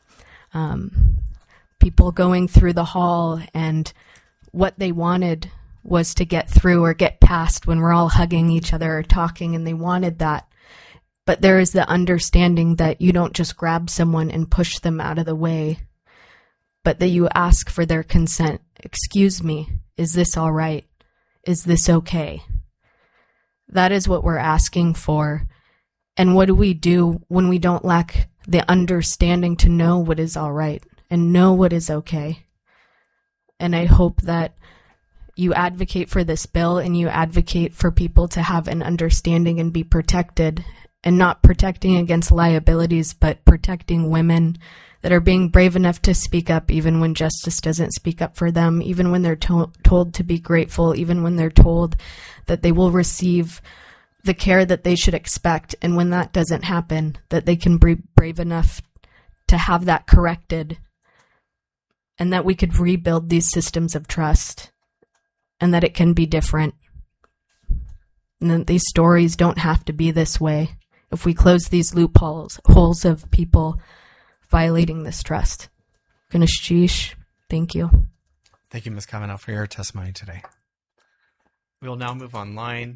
People going through the hall, and what they wanted was to get through or get past when we're all hugging each other or talking, and they wanted that. But there is the understanding that you don't just grab someone and push them out of the way, but that you ask for their consent. Excuse me, is this all right? Is this okay? That is what we're asking for. And what do we do when we don't lack the understanding to know what is all right and know what is okay? And I hope that you advocate for this bill and you advocate for people to have an understanding and be protected, and not protecting against liabilities, but protecting women that are being brave enough to speak up even when justice doesn't speak up for them, even when they're told to be grateful, even when they're told that they will receive the care that they should expect. And when that doesn't happen, that they can be brave enough to have that corrected, and that we could rebuild these systems of trust, and that it can be different. And that these stories don't have to be this way if we close these loopholes of people violating this trust. Ganeshish, thank you. Thank you, Ms. Kavanaugh, for your testimony today. We will now move online.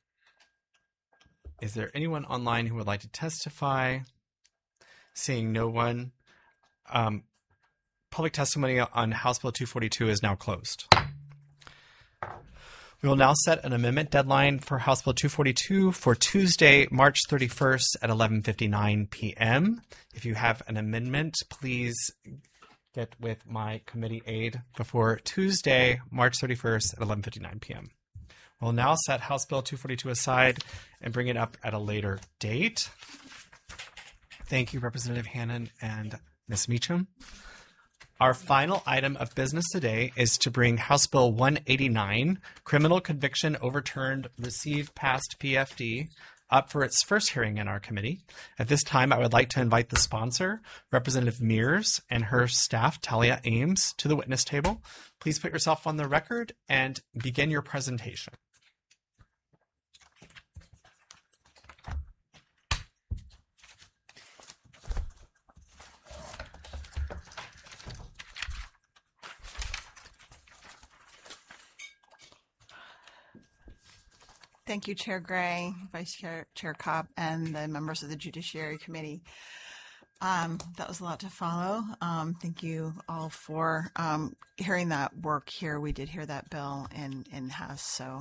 Is there anyone online who would like to testify? Seeing no one, public testimony on House Bill 242 is now closed. We will now set an amendment deadline for House Bill 242 for Tuesday, March 31st at 11:59 p.m. If you have an amendment, please get with my committee aide before Tuesday, March 31st at 11:59 p.m. We'll now set House Bill 242 aside and bring it up at a later date. Thank you, Representative Hannan and Ms. Meacham. Our final item of business today is to bring House Bill 189, Criminal Conviction Overturned, Received Past PFD, up for its first hearing in our committee. At this time, I would like to invite the sponsor, Representative Mears, and her staff, Talia Ames, to the witness table. Please put yourself on the record and begin your presentation. Thank you, Chair Gray, Vice Chair Kopp, and the members of the Judiciary Committee. That was a lot to follow. Thank you all for hearing that work here. We did hear that bill in House, so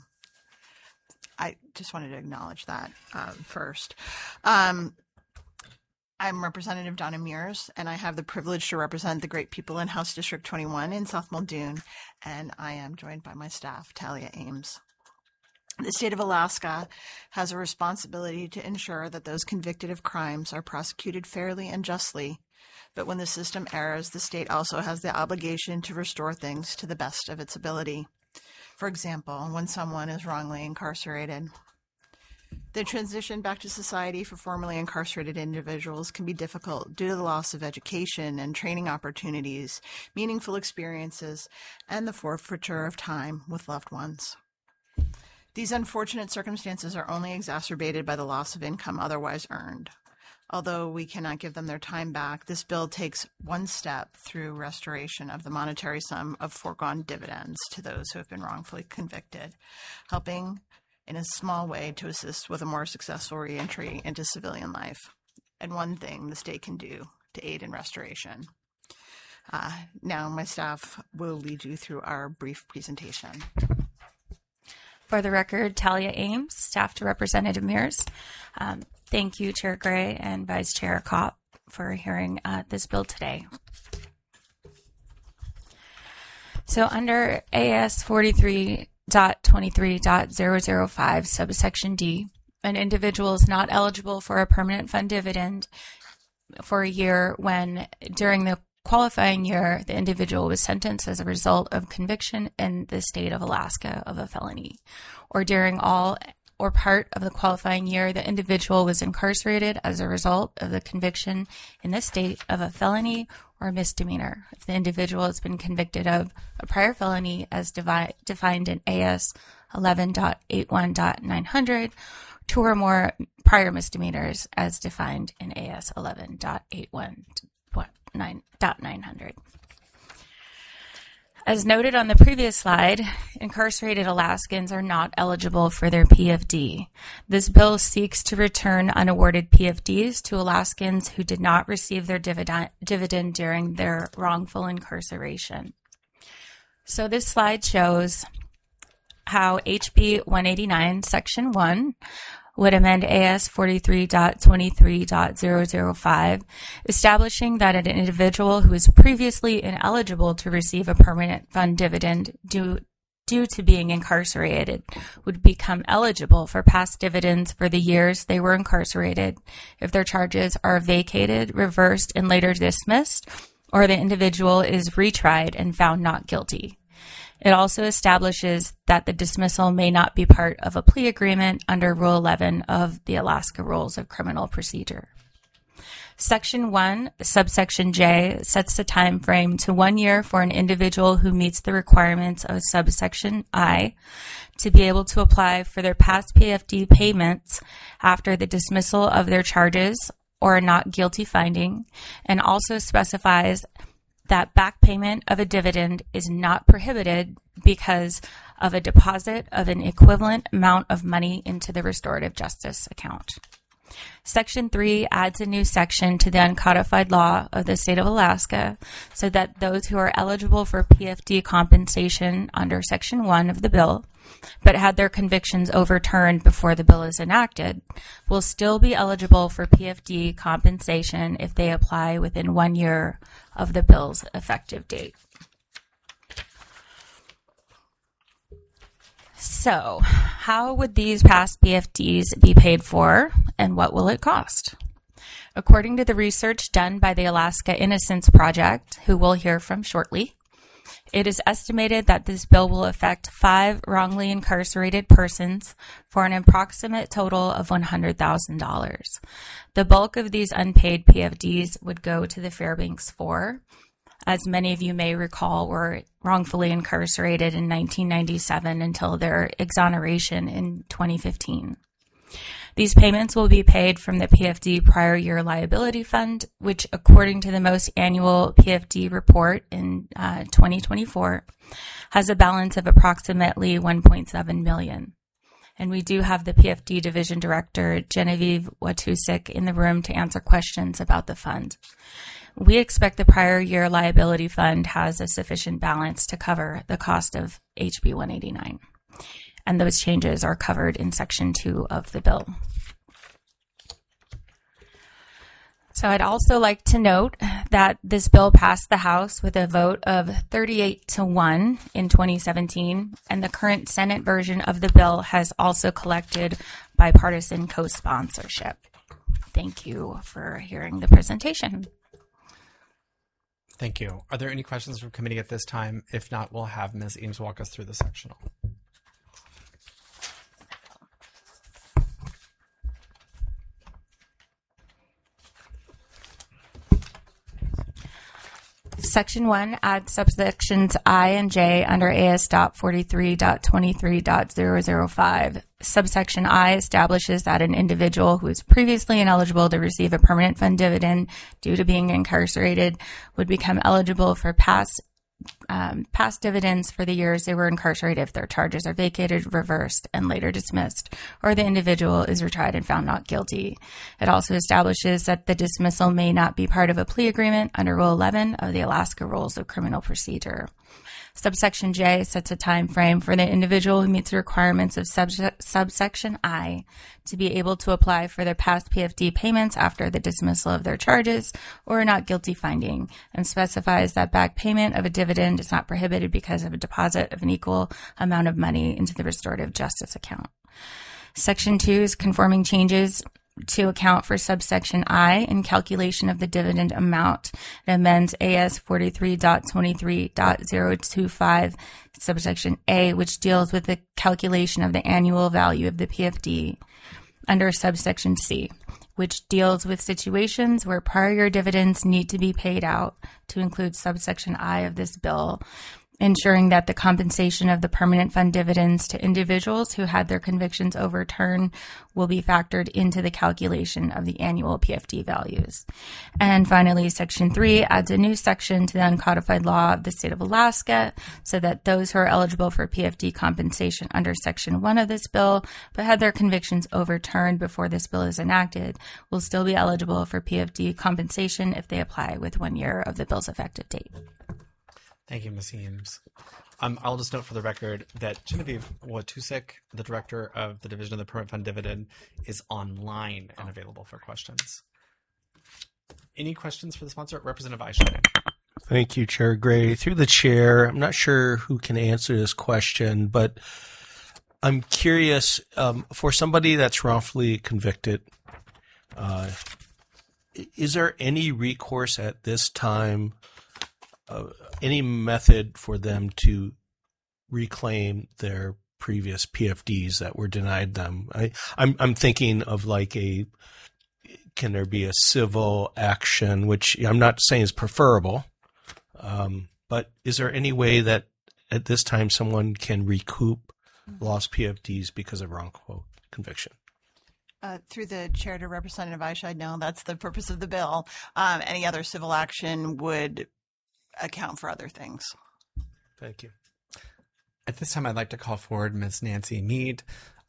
I just wanted to acknowledge that first. I'm Representative Donna Mears, and I have the privilege to represent the great people in House District 21 in South Muldoon, and I am joined by my staff, Talia Ames. The state of Alaska has a responsibility to ensure that those convicted of crimes are prosecuted fairly and justly, but when the system errs, the state also has the obligation to restore things to the best of its ability. For example, when someone is wrongly incarcerated. The transition back to society for formerly incarcerated individuals can be difficult due to the loss of education and training opportunities, meaningful experiences, and the forfeiture of time with loved ones. These unfortunate circumstances are only exacerbated by the loss of income otherwise earned. Although we cannot give them their time back, this bill takes one step through restoration of the monetary sum of foregone dividends to those who have been wrongfully convicted, helping in a small way to assist with a more successful reentry into civilian life. And one thing the state can do to aid in restoration. Now my staff will lead you through our brief presentation. For the record, Talia Ames, staff to Representative Mears. Thank you, Chair Gray and Vice Chair Kopp, for hearing this bill today. So under AS 43.23.005, subsection D, an individual is not eligible for a permanent fund dividend for a year when, during the qualifying year, the individual was sentenced as a result of conviction in the state of Alaska of a felony, or during all or part of the qualifying year, the individual was incarcerated as a result of the conviction in the state of a felony or misdemeanor. If the individual has been convicted of a prior felony as defined in AS 11.81.900, 2 or more prior misdemeanors as defined in AS 11.81.900. As noted on the previous slide, incarcerated Alaskans are not eligible for their PFD. This bill seeks to return unawarded PFDs to Alaskans who did not receive their dividend during their wrongful incarceration. So this slide shows how HB 189, Section 1, would amend AS 43.23.005, establishing that an individual who is previously ineligible to receive a permanent fund dividend due to being incarcerated would become eligible for past dividends for the years they were incarcerated if their charges are vacated, reversed, and later dismissed, or the individual is retried and found not guilty. It also establishes that the dismissal may not be part of a plea agreement under Rule 11 of the Alaska Rules of Criminal Procedure. Section 1, subsection J, sets the time frame to 1 year for an individual who meets the requirements of subsection I to be able to apply for their past PFD payments after the dismissal of their charges or a not guilty finding, and also specifies that back payment of a dividend is not prohibited because of a deposit of an equivalent amount of money into the restorative justice account. Section 3 adds a new section to the uncodified law of the state of Alaska so that those who are eligible for PFD compensation under Section 1 of the bill, but had their convictions overturned before the bill is enacted, will still be eligible for PFD compensation if they apply within 1 year of the bill's effective date. So, how would these past PFDs be paid for, and what will it cost? According to the research done by the Alaska Innocence Project, who we'll hear from shortly, it is estimated that this bill will affect 5 wrongly incarcerated persons for an approximate total of $100,000. The bulk of these unpaid PFDs would go to the Fairbanks Four, as many of you may recall, were wrongfully incarcerated in 1997 until their exoneration in 2015. These payments will be paid from the PFD Prior Year Liability Fund, which, according to the most annual PFD report in 2024, has a balance of approximately $1.7 million. And we do have the PFD Division Director, Genevieve Watusik, in the room to answer questions about the fund. We expect the Prior Year Liability Fund has a sufficient balance to cover the cost of HB 189. And those changes are covered in Section 2 of the bill. So I'd also like to note that this bill passed the House with a vote of 38-1 in 2017, and the current Senate version of the bill has also collected bipartisan co-sponsorship. Thank you for hearing the presentation. Thank you. Are there any questions from committee at this time? If not, we'll have Ms. Eames walk us through the sectional. Section 1 adds subsections I and J under AS.43.23.005. Subsection I establishes that an individual who is previously ineligible to receive a permanent fund dividend due to being incarcerated would become eligible for past dividends for the years they were incarcerated if their charges are vacated, reversed, and later dismissed, or the individual is retried and found not guilty. It also establishes that the dismissal may not be part of a plea agreement under Rule 11 of the Alaska Rules of Criminal Procedure. Subsection J sets a time frame for the individual who meets the requirements of subsection I to be able to apply for their past PFD payments after the dismissal of their charges or a not guilty finding, and specifies that back payment of a dividend is not prohibited because of a deposit of an equal amount of money into the restorative justice account. Section 2 is conforming changes to account for subsection I in calculation of the dividend amount. It amends AS 43.23.025 subsection A, which deals with the calculation of the annual value of the PFD, under subsection C, which deals with situations where prior year dividends need to be paid out, to include subsection I of this bill, ensuring that the compensation of the permanent fund dividends to individuals who had their convictions overturned will be factored into the calculation of the annual PFD values. And finally, Section 3 adds a new section to the uncodified law of the state of Alaska so that those who are eligible for PFD compensation under Section 1 of this bill but had their convictions overturned before this bill is enacted will still be eligible for PFD compensation if they apply with 1 year of the bill's effective date. Thank you, Ms. Eames. I'll just note for the record that Genevieve Watusik, the director of the Division of the Permanent Fund Dividend, is online and available for questions. Any questions for the sponsor? Representative Eichstein. Thank you, Chair Gray. Through the chair, I'm not sure who can answer this question, but I'm curious, for somebody that's wrongfully convicted, is there any recourse at this time, any method for them to reclaim their previous PFDs that were denied them? I'm thinking of can there be a civil action, which I'm not saying is preferable, but is there any way that at this time someone can recoup lost PFDs because of wrongful conviction? Through the chair to Representative Eichstein, no, that's the purpose of the bill. Any other civil action would account for other things. Thank you. At this time, I'd like to call forward Ms. Nancy Mead.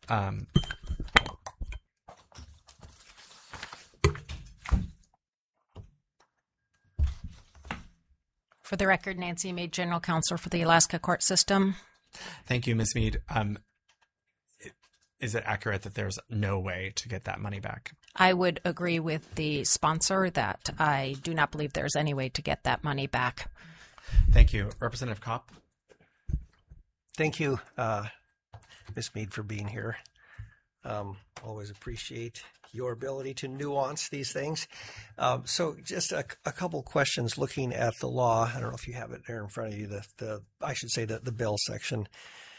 For the record, Nancy Mead, General Counsel for the Alaska Court System. Thank you, Ms. Mead. Is it accurate that there's no way to get that money back? I would agree with the sponsor that I do not believe there's any way to get that money back. Thank you. Representative Kopp. Thank you, Ms. Mead, for being here. Always appreciate your ability to nuance these things. So just a couple questions looking at the law. I don't know if you have it there in front of you, the bill section.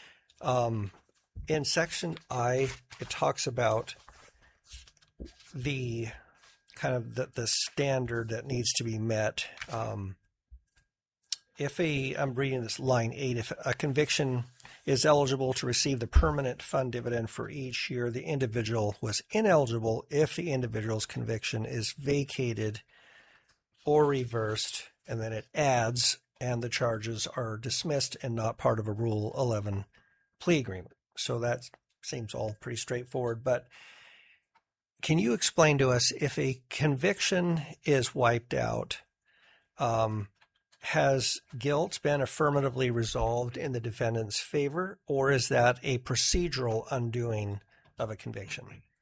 In section I, it talks about the kind of the standard that needs to be met. I'm reading this line 8, if a conviction is eligible to receive the permanent fund dividend for each year, the individual was ineligible if the individual's conviction is vacated or reversed, and then it adds, and the charges are dismissed and not part of a Rule 11 plea agreement. So that seems all pretty straightforward, but can you explain to us if a conviction is wiped out, has guilt been affirmatively resolved in the defendant's favor, or is that a procedural undoing of a conviction?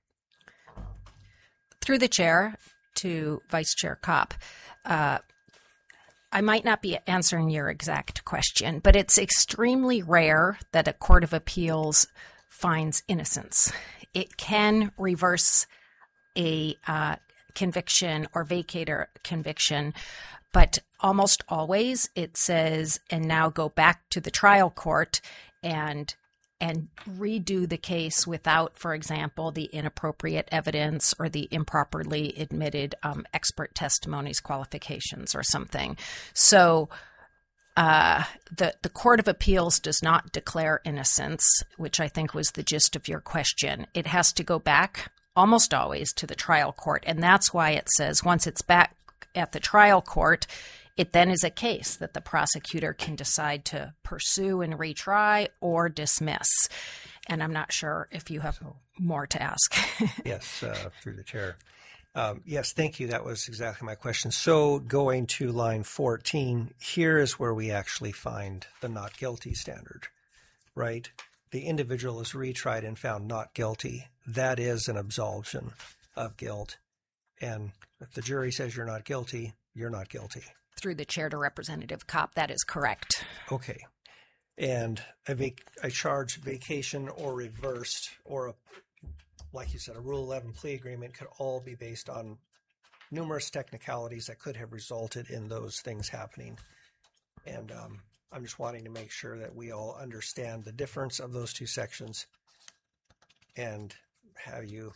Through the chair to Vice Chair Kopp, I might not be answering your exact question, but it's extremely rare that a court of appeals finds innocence. It can reverse a conviction or vacate a conviction, but almost always it says, and now go back to the trial court and redo the case without, for example, the inappropriate evidence or the improperly admitted expert testimonies, qualifications, or something. So the Court of Appeals does not declare innocence, which I think was the gist of your question. It has to go back almost always to the trial court, and that's why it says once it's back at the trial court, it then is a case that the prosecutor can decide to pursue and retry or dismiss. And I'm not sure if you have more to ask. Yes, through the chair. Yes, thank you. That was exactly my question. So going to line 14, here is where we actually find the not guilty standard, right? The individual is retried and found not guilty. That is an absolution of guilt. And if the jury says you're not guilty, you're not guilty. Through the chair to Representative Kopp, that is correct. Okay. And a charge vacation or reversed, or like you said, a Rule 11 plea agreement could all be based on numerous technicalities that could have resulted in those things happening. And I'm just wanting to make sure that we all understand the difference of those two sections and have you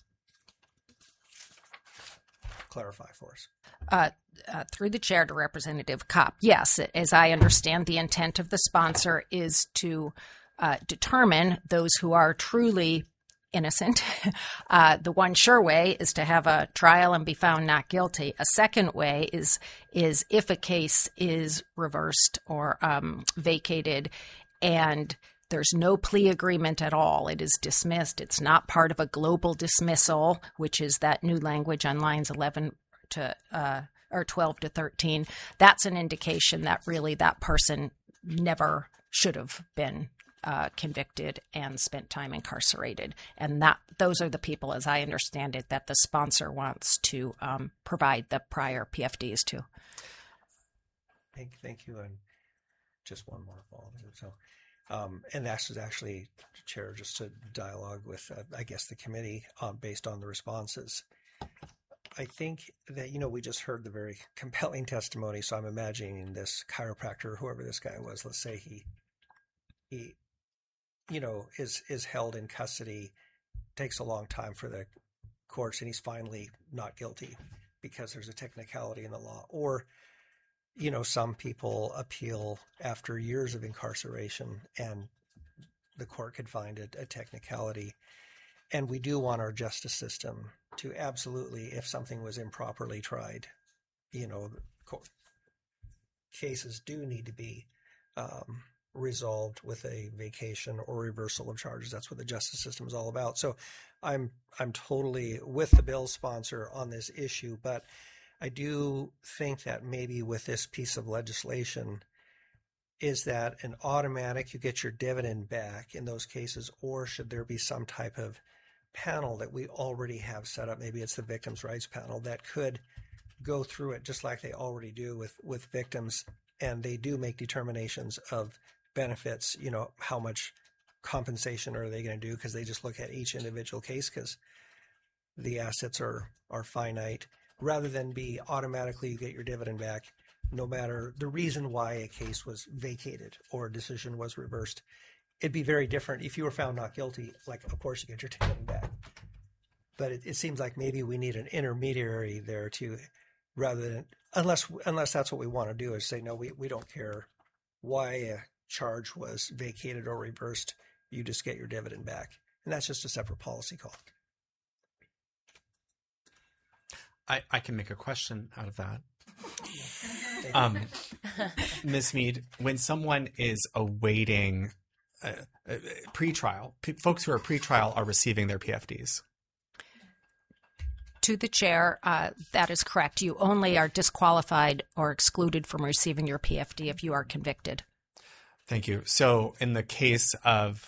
clarify for us. Through the chair to Representative Kopp, yes, as I understand, the intent of the sponsor is to determine those who are truly innocent. The one sure way is to have a trial and be found not guilty. A second way is if a case is reversed or vacated and there's no plea agreement at all. It is dismissed. It's not part of a global dismissal, which is that new language on lines 11 to or 12 to 13. That's an indication that really that person never should have been convicted and spent time incarcerated. And those are the people, as I understand it, that the sponsor wants to provide the prior PFDs to. Thank you. And just one more follow-up. So, and that was actually, Chair, just to dialogue with, I guess, the committee based on the responses. I think that, we just heard the very compelling testimony. So I'm imagining this chiropractor, whoever this guy was, let's say he is held in custody, takes a long time for the courts, and he's finally not guilty because there's a technicality in the law. Or, some people appeal after years of incarceration and the court could find a technicality. And we do want our justice system to absolutely, if something was improperly tried, cases do need to be resolved with a vacation or reversal of charges. That's what the justice system is all about. So I'm totally with the bill sponsor on this issue, but I do think that maybe with this piece of legislation, is that an automatic, you get your dividend back in those cases, or should there be some type of panel that we already have set up? Maybe it's the victims' rights panel that could go through it just like they already do with victims, and they do make determinations of benefits, how much compensation are they going to do? Because they just look at each individual case because the assets are finite, rather than be automatically you get your dividend back no matter the reason why a case was vacated or a decision was reversed. It'd be very different if you were found not guilty. Like, of course, you get your dividend back. But it seems like maybe we need an intermediary there too, rather than unless that's what we want to do is say no, we don't care why a charge was vacated or reversed. You just get your dividend back, and that's just a separate policy call. I can make a question out of that. Ms. Mead, when someone is awaiting pretrial, folks who are pretrial are receiving their PFDs. To the chair, that is correct. You only are disqualified or excluded from receiving your PFD if you are convicted. Thank you. So in the case of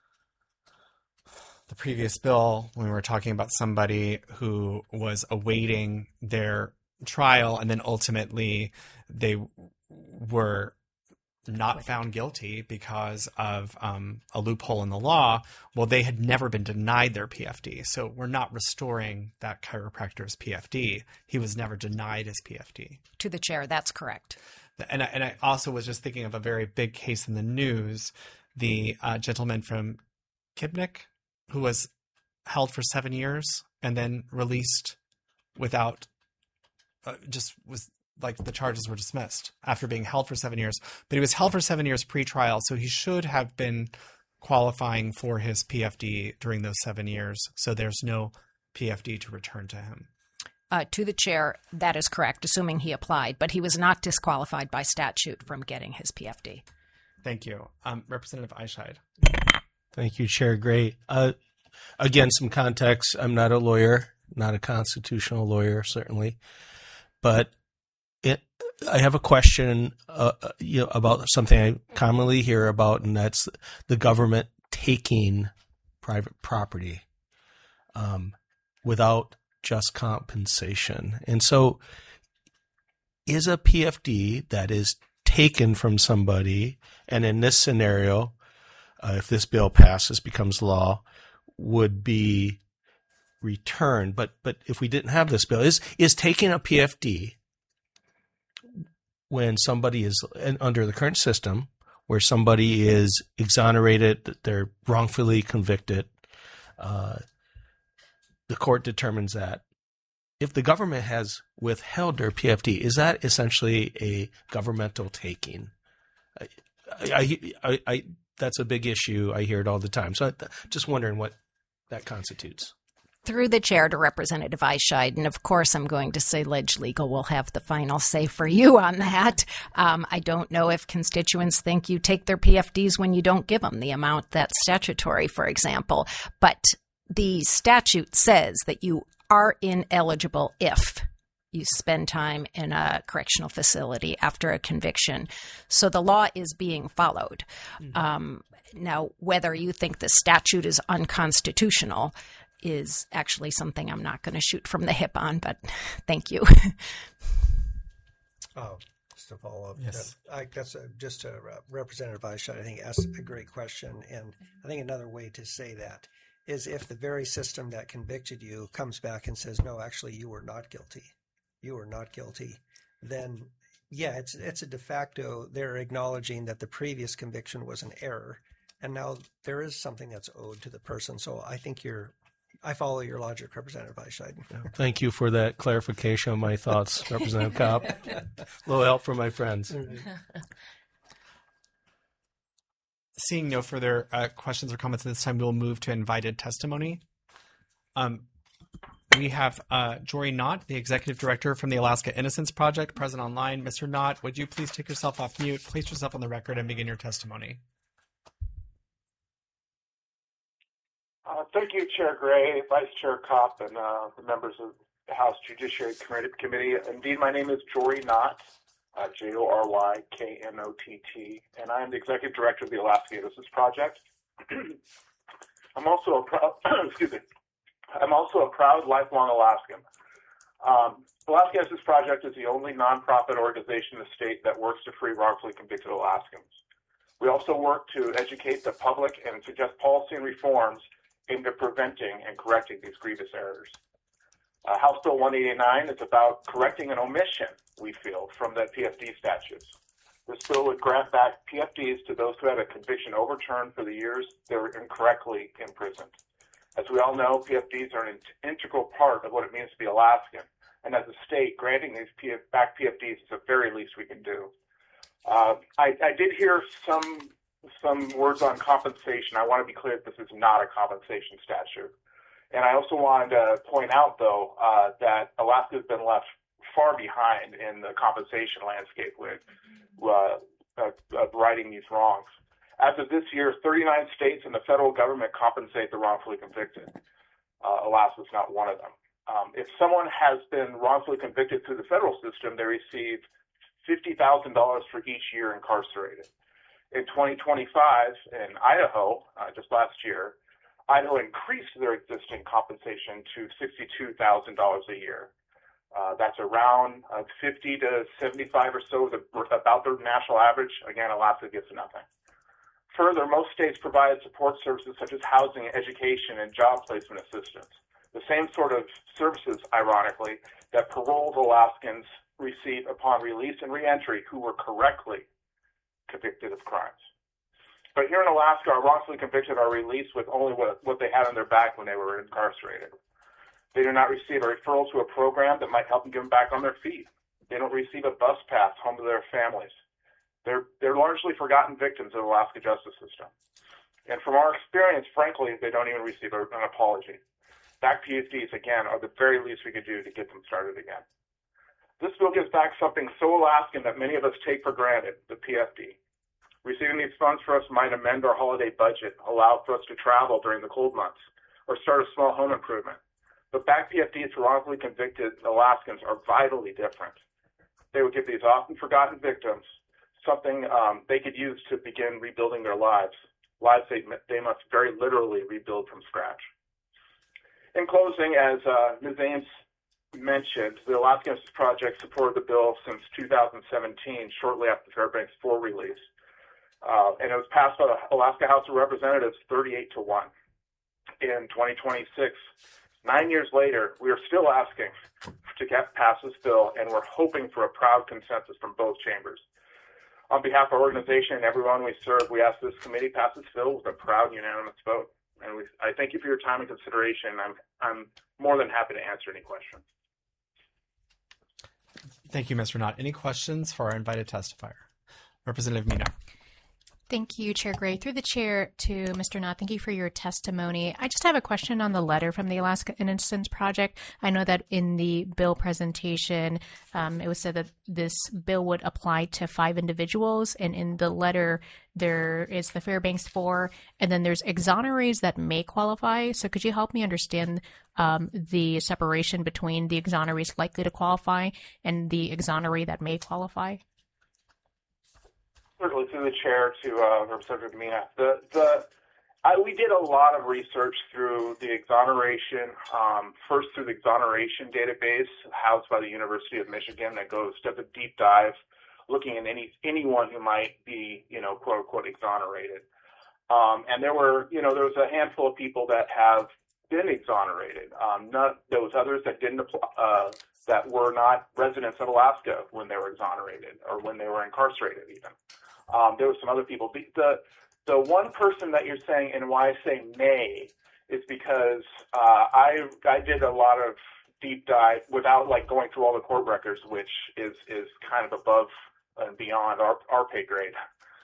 the previous bill, when we were talking about somebody who was awaiting their trial and then ultimately they were not found guilty because of a loophole in the law, well, they had never been denied their PFD. So we're not restoring that chiropractor's PFD. He was never denied his PFD. To the chair, that's correct. And I also was just thinking of a very big case in the news, the gentleman from Kibnick who was held for 7 years and then released without just was like the charges were dismissed after being held for 7 years. But he was held for 7 years pre-trial, so he should have been qualifying for his PFD during those 7 years. So there's no PFD to return to him. To the chair, that is correct, assuming he applied, but he was not disqualified by statute from getting his PFD. Thank you. Representative Eichscheid. Thank you, Chair Gray. Again, some context. I'm not a lawyer, not a constitutional lawyer, certainly. But I have a question about something I commonly hear about, and that's the government taking private property without just compensation. And so is a PFD that is taken from somebody, and in this scenario, if this bill passes, becomes law, would be returned. But if we didn't have this bill, is taking a PFD when somebody is under the current system, where somebody is exonerated, they're wrongfully convicted, the court determines that. If the government has withheld their PFD, is that essentially a governmental taking? That's a big issue. I hear it all the time. So just wondering what that constitutes. Through the chair to Representative Eichscheid, and of course I'm going to say Ledge Legal will have the final say for you on that. I don't know if constituents think you take their PFDs when you don't give them the amount that's statutory, for example. But the statute says that you are ineligible if you spend time in a correctional facility after a conviction. So the law is being followed. Mm-hmm. Now, whether you think the statute is unconstitutional is actually something I'm not going to shoot from the hip on, but thank you. Just to follow up, yes. Just Representative Eichscheid, I think, asked a great question. And I think another way to say that is if the very system that convicted you comes back and says, no, actually, you were not guilty. You were not guilty. Then, yeah, it's a de facto. They're acknowledging that the previous conviction was an error. And now there is something that's owed to the person. So I think I follow your logic, Representative Eichscheid. Thank you for that clarification of my thoughts, Representative Kopp. A little help from my friends. Seeing no further questions or comments at this time, we'll move to invited testimony. We have Jory Knott, the Executive Director from the Alaska Innocence Project, present online. Mr. Knott, would you please take yourself off mute, place yourself on the record, and begin your testimony? Thank you, Chair Gray, Vice Chair Kopp, and the members of the House Judiciary Committee. Indeed, my name is Jory Knott, JoryKnott, and I am the Executive Director of the Alaska Innocence Project. I'm also a proud, lifelong Alaskan. The Alaska Innocence Project is the only nonprofit organization in the state that works to free wrongfully convicted Alaskans. We also work to educate the public and suggest policy and reforms aimed at preventing and correcting these grievous errors. House Bill 189 is about correcting an omission, we feel, from the PFD statutes. This bill would grant back PFDs to those who had a conviction overturned for the years they were incorrectly imprisoned. As we all know, PFDs are an integral part of what it means to be Alaskan, and as a state, granting these back PFDs is the very least we can do. I did hear some words on compensation. I want to be clear that this is not a compensation statute. And I also wanted to point out, though, that Alaska has been left far behind in the compensation landscape with righting these wrongs. As of this year, 39 states and the federal government compensate the wrongfully convicted. Alaska is not one of them. If someone has been wrongfully convicted through the federal system, they receive $50,000 for each year incarcerated. In 2025, in Idaho, just last year, Idaho increased their existing compensation to $62,000 a year. That's around 50 to 75 or so, about the national average. Again, Alaska gets nothing. Further, most states provide support services such as housing, education, and job placement assistance. The same sort of services, ironically, that paroled Alaskans receive upon release and reentry who were correctly convicted of crimes. But here in Alaska, our wrongfully convicted are released with only what they had on their back when they were incarcerated. They do not receive a referral to a program that might help them get them back on their feet. They don't receive a bus pass home to their families. They're largely forgotten victims of the Alaska justice system. And from our experience, frankly, they don't even receive an apology. Back PFDs, again, are the very least we could do to get them started again. This bill gives back something so Alaskan that many of us take for granted, the PFD. Receiving these funds for us might amend our holiday budget, allow for us to travel during the cold months, or start a small home improvement. But back PFDs for wrongfully convicted Alaskans are vitally different. They would give these often forgotten victims something they could use to begin rebuilding their lives they must very literally rebuild from scratch. In closing, as Ms. Ames mentioned, the Alaska Innocence Project supported the bill since 2017, shortly after the Fairbanks 4 release. And it was passed by the Alaska House of Representatives 38-1. In 2026, 9 years later, we are still asking to pass this bill, and we're hoping for a proud consensus from both chambers. On behalf of our organization and everyone we serve, we ask this committee pass this bill with a proud, unanimous vote. And I thank you for your time and consideration. I'm more than happy to answer any questions. Thank you, Mr. Knott. Any questions for our invited testifier? Representative Mina. Thank you, Chair Gray. Through the chair to Mr. Knott, thank you for your testimony. I just have a question on the letter from the Alaska Innocence Project. I know that in the bill presentation, it was said that this bill would apply to 5 individuals, and in the letter, there is the Fairbanks 4, and then there's exonerees that may qualify. So could you help me understand the separation between the exonerees likely to qualify and the exoneree that may qualify? Certainly, through the chair to Representative Mina. We did a lot of research through the exoneration, first through the exoneration database housed by the University of Michigan that does a deep dive looking at anyone who might be, quote unquote, exonerated. And there was a handful of people that have been exonerated. There was others that didn't apply, that were not residents of Alaska when they were exonerated or when they were incarcerated even. There were some other people. The one person that you're saying, and why I say may, is because I did a lot of deep dive without going through all the court records, which is kind of above and beyond our pay grade.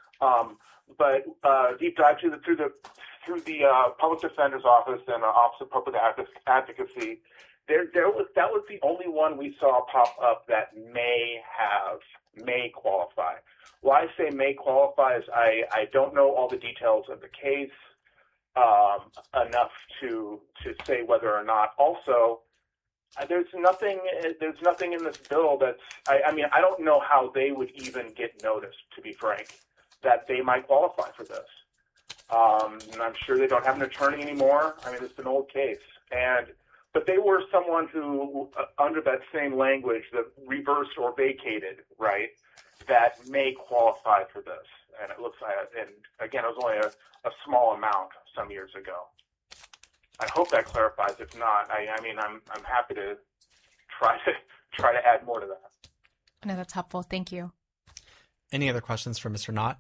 But deep dive through the Public Defender's Office and the Office of Public Advocacy. That was the only one we saw pop up that may qualify. Why I say may qualify is I don't know all the details of the case enough to say whether or not. Also, there's nothing in this bill that's. I don't know how they would even get noticed, to be frank, that they might qualify for this. And I'm sure they don't have an attorney anymore. It's an old case, but they were someone who, under that same language, that reversed or vacated, right, that may qualify for this. and it looks like, and again, it was only a small amount some years ago. I hope that clarifies. If not, I'm happy to try to add more to that. No, that's helpful. Thank you. Any other questions for Mr. Knott?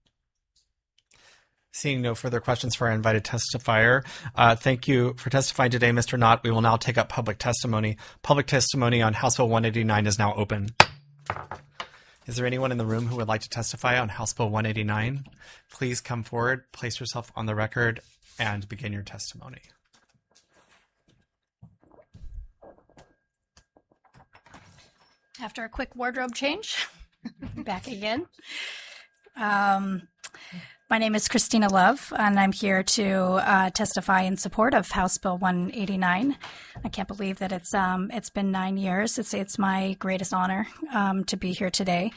Seeing no further questions for our invited testifier, thank you for testifying today, Mr. Knott. We will now take up public testimony. Public testimony on House Bill 189 is now open. Is there anyone in the room who would like to testify on House Bill 189? Please come forward, place yourself on the record, and begin your testimony. After a quick wardrobe change, back again. My name is Christina Love, and I'm here to testify in support of House Bill 189. I can't believe that it's been 9 years. It's my greatest honor to be here today.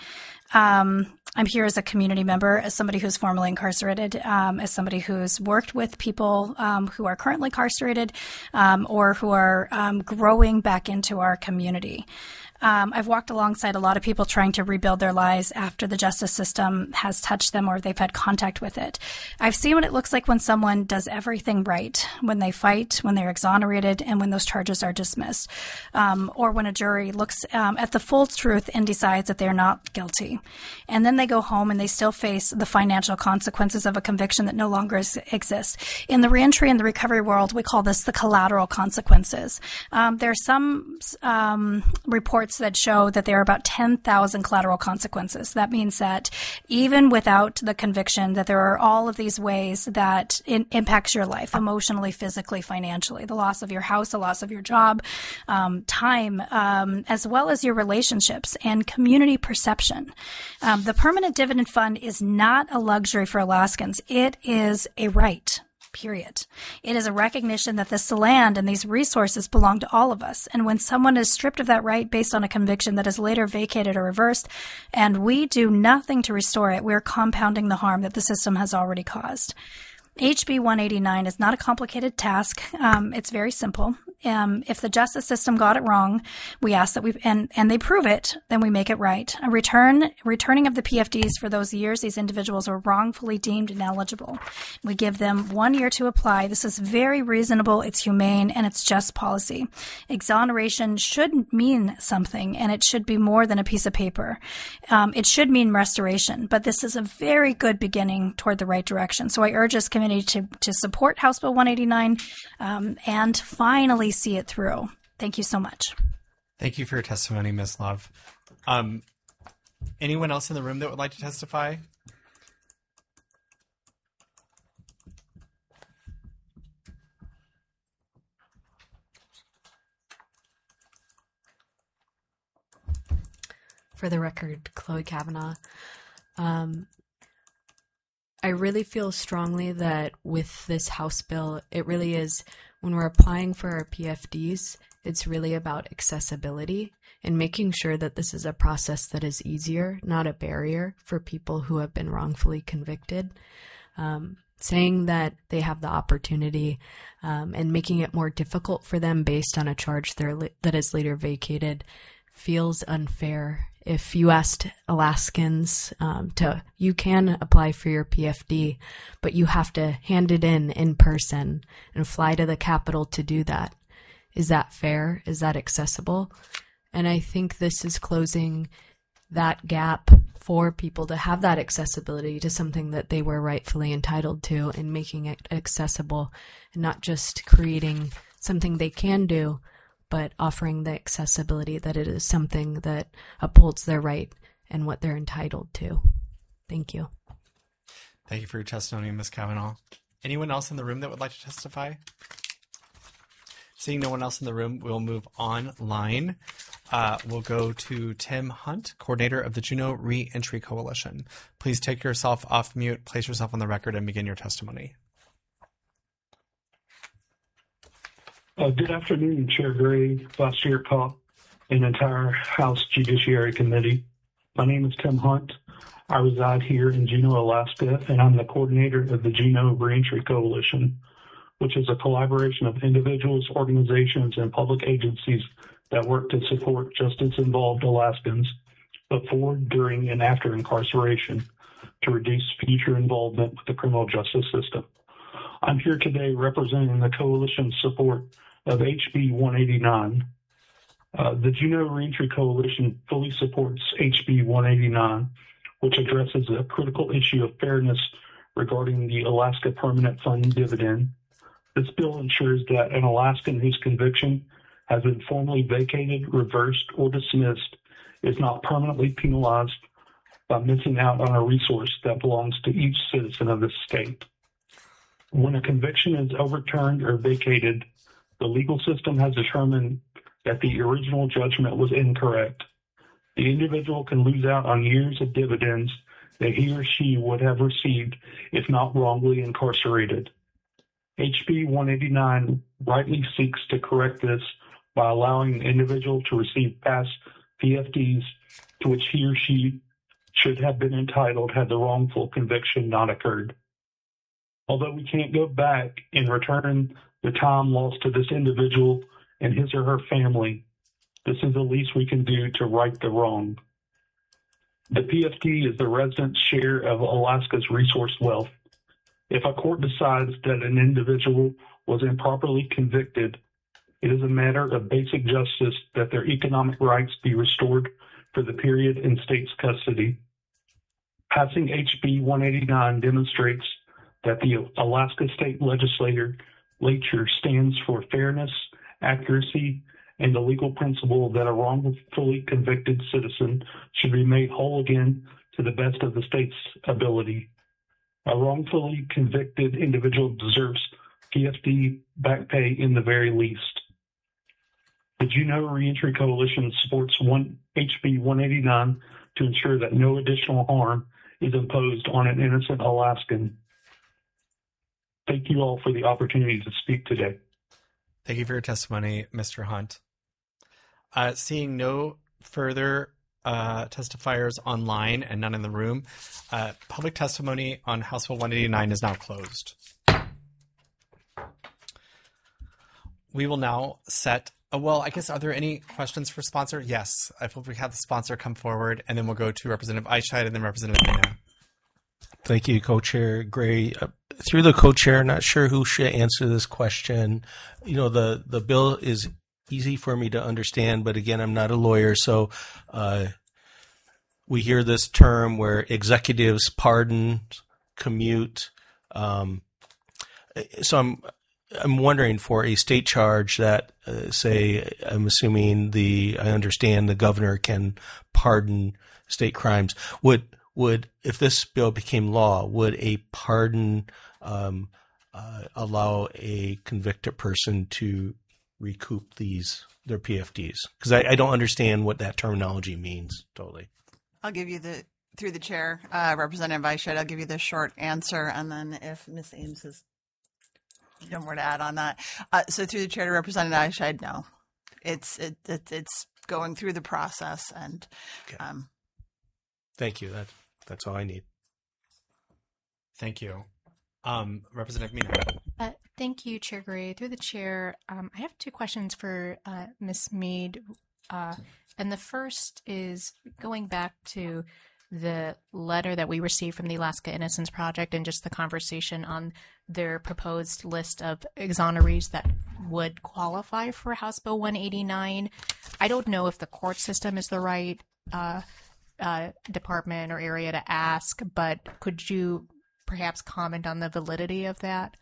I'm here as a community member, as somebody who's formerly incarcerated, as somebody who's worked with people who are currently incarcerated or who are growing back into our community. I've walked alongside a lot of people trying to rebuild their lives after the justice system has touched them or they've had contact with it. I've seen what it looks like when someone does everything right, when they fight, when they're exonerated, and when those charges are dismissed, or when a jury looks at the full truth and decides that they're not guilty. And then they go home and they still face the financial consequences of a conviction that no longer exists. In the reentry and the recovery world, we call this the collateral consequences. There are some reports that show that there are about 10,000 collateral consequences. That means that even without the conviction, that there are all of these ways that it impacts your life emotionally, physically, financially. The loss of your house, the loss of your job, time, as well as your relationships and community perception. The Permanent Dividend Fund is not a luxury for Alaskans. It is a right. Period. It is a recognition that this land and these resources belong to all of us. And when someone is stripped of that right based on a conviction that is later vacated or reversed, and we do nothing to restore it, we're compounding the harm that the system has already caused. HB 189 is not a complicated task. It's very simple. If the justice system got it wrong, we ask that and they prove it, then we make it right. A returning of the PFDs for those years these individuals were wrongfully deemed ineligible. We give them 1 year to apply. This is very reasonable, it's humane, and it's just policy. Exoneration should mean something, and it should be more than a piece of paper. It should mean restoration, but this is a very good beginning toward the right direction. So I urge this committee to support House Bill 189 and finally see it through. Thank you so much. Thank you for your testimony, Ms. Love. Anyone else in the room that would like to testify? For the record, Chloe Kavanaugh. I really feel strongly that with this House bill, it really is, when we're applying for our PFDs, it's really about accessibility and making sure that this is a process that is easier, not a barrier for people who have been wrongfully convicted. Saying that they have the opportunity and making it more difficult for them based on a charge that is later vacated feels unfair. If you asked Alaskans you can apply for your PFD, but you have to hand it in person and fly to the Capitol to do that. Is that fair? Is that accessible? And I think this is closing that gap for people to have that accessibility to something that they were rightfully entitled to, and making it accessible and not just creating something they can do, but offering the accessibility that it is something that upholds their right and what they're entitled to. Thank you. Thank you for your testimony, Ms. Kavanaugh. Anyone else in the room that would like to testify? Seeing no one else in the room, we'll move online. We'll go to Tim Hunt, coordinator of the Juneau Reentry Coalition. Please take yourself off mute, place yourself on the record, and begin your testimony. Good afternoon, Chair Gray, Vice Chair Kopp, and entire House Judiciary Committee. My name is Tim Hunt. I reside here in Juneau, Alaska, and I'm the coordinator of the Juneau Reentry Coalition, which is a collaboration of individuals, organizations, and public agencies that work to support justice-involved Alaskans before, during, and after incarceration. to reduce future involvement with the criminal justice system. I'm here today representing the coalition's support of HB 189. The Juneau Reentry Coalition fully supports HB 189, which addresses a critical issue of fairness regarding the Alaska Permanent Fund dividend. This bill ensures that an Alaskan whose conviction has been formally vacated, reversed, or dismissed is not permanently penalized by missing out on a resource that belongs to each citizen of the state. When a conviction is overturned or vacated, the legal system has determined that the original judgment was incorrect. The individual can lose out on years of dividends that he or she would have received if not wrongly incarcerated. HB 189 rightly seeks to correct this by allowing the individual to receive past PFDs to which he or she should have been entitled had the wrongful conviction not occurred. Although we can't go back and return the time lost to this individual and his or her family, this is the least we can do to right the wrong. The PFD is the resident's share of Alaska's resource wealth. If a court decides that an individual was improperly convicted, it is a matter of basic justice that their economic rights be restored for the period in state's custody. Passing HB 189 demonstrates that the Alaska State Legislature stands for fairness, accuracy, and the legal principle that a wrongfully convicted citizen should be made whole again to the best of the state's ability. A wrongfully convicted individual deserves PFD back pay in the very least. The Juneau Reentry Coalition supports HB 189 to ensure that no additional harm is imposed on an innocent Alaskan. Thank you all for the opportunity to speak today. Thank you for your testimony, Mr. Hunt. Seeing no further testifiers online and none in the room, public testimony on House Bill 189 is now closed. We will now set, well, I guess, are there any questions for sponsor? Yes, I hope we have the sponsor come forward, and then we'll go to Representative Eichscheid and then Representative Mina. Thank you, Co-Chair Gray. Through the co-chair, not sure who should answer this question. You know, the bill is easy for me to understand, but again, I'm not a lawyer, so we hear this term where executives pardon, commute. So I'm wondering, for a state charge that, say, I'm assuming I understand the governor can pardon state crimes. Would if this bill became law, would a pardon allow a convicted person to recoup their PFDs? Because I don't understand what that terminology means totally. I'll give you through the chair, Representative Eichscheid, I'll give you the short answer, and then if Ms. Ames has no more to add on that. So through the chair to Representative Eichscheid, no. It's going through the process, and okay. Thank you. That's all I need. Thank you. Representative Mina. Thank you, Chair Gray. Through the chair, I have two questions for Ms. Mead. And the first is going back to the letter that we received from the Alaska Innocence Project and just the conversation on their proposed list of exonerees that would qualify for House Bill 189. I don't know if the court system is the right department or area to ask, but could you perhaps comment on the validity of that?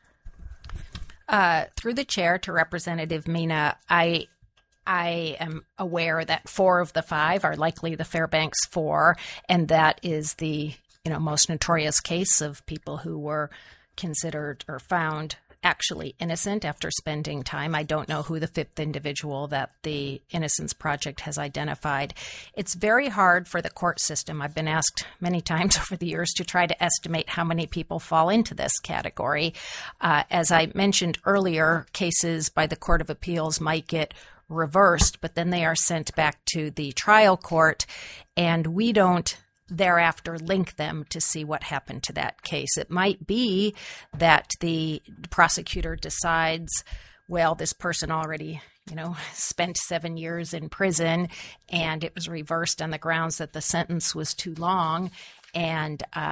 Through the chair to Representative Mina, I am aware that 4 of the 5 are likely the Fairbanks 4, and that is the most notorious case of people who were considered or found actually innocent after spending time. I don't know who the 5th individual that the Innocence Project has identified. It's very hard for the court system. I've been asked many times over the years to try to estimate how many people fall into this category. As I mentioned earlier, cases by the Court of Appeals might get reversed, but then they are sent back to the trial court, and we don't thereafter link them to see what happened to that case. It might be that the prosecutor decides, well, this person already, spent 7 years in prison, and it was reversed on the grounds that the sentence was too long, and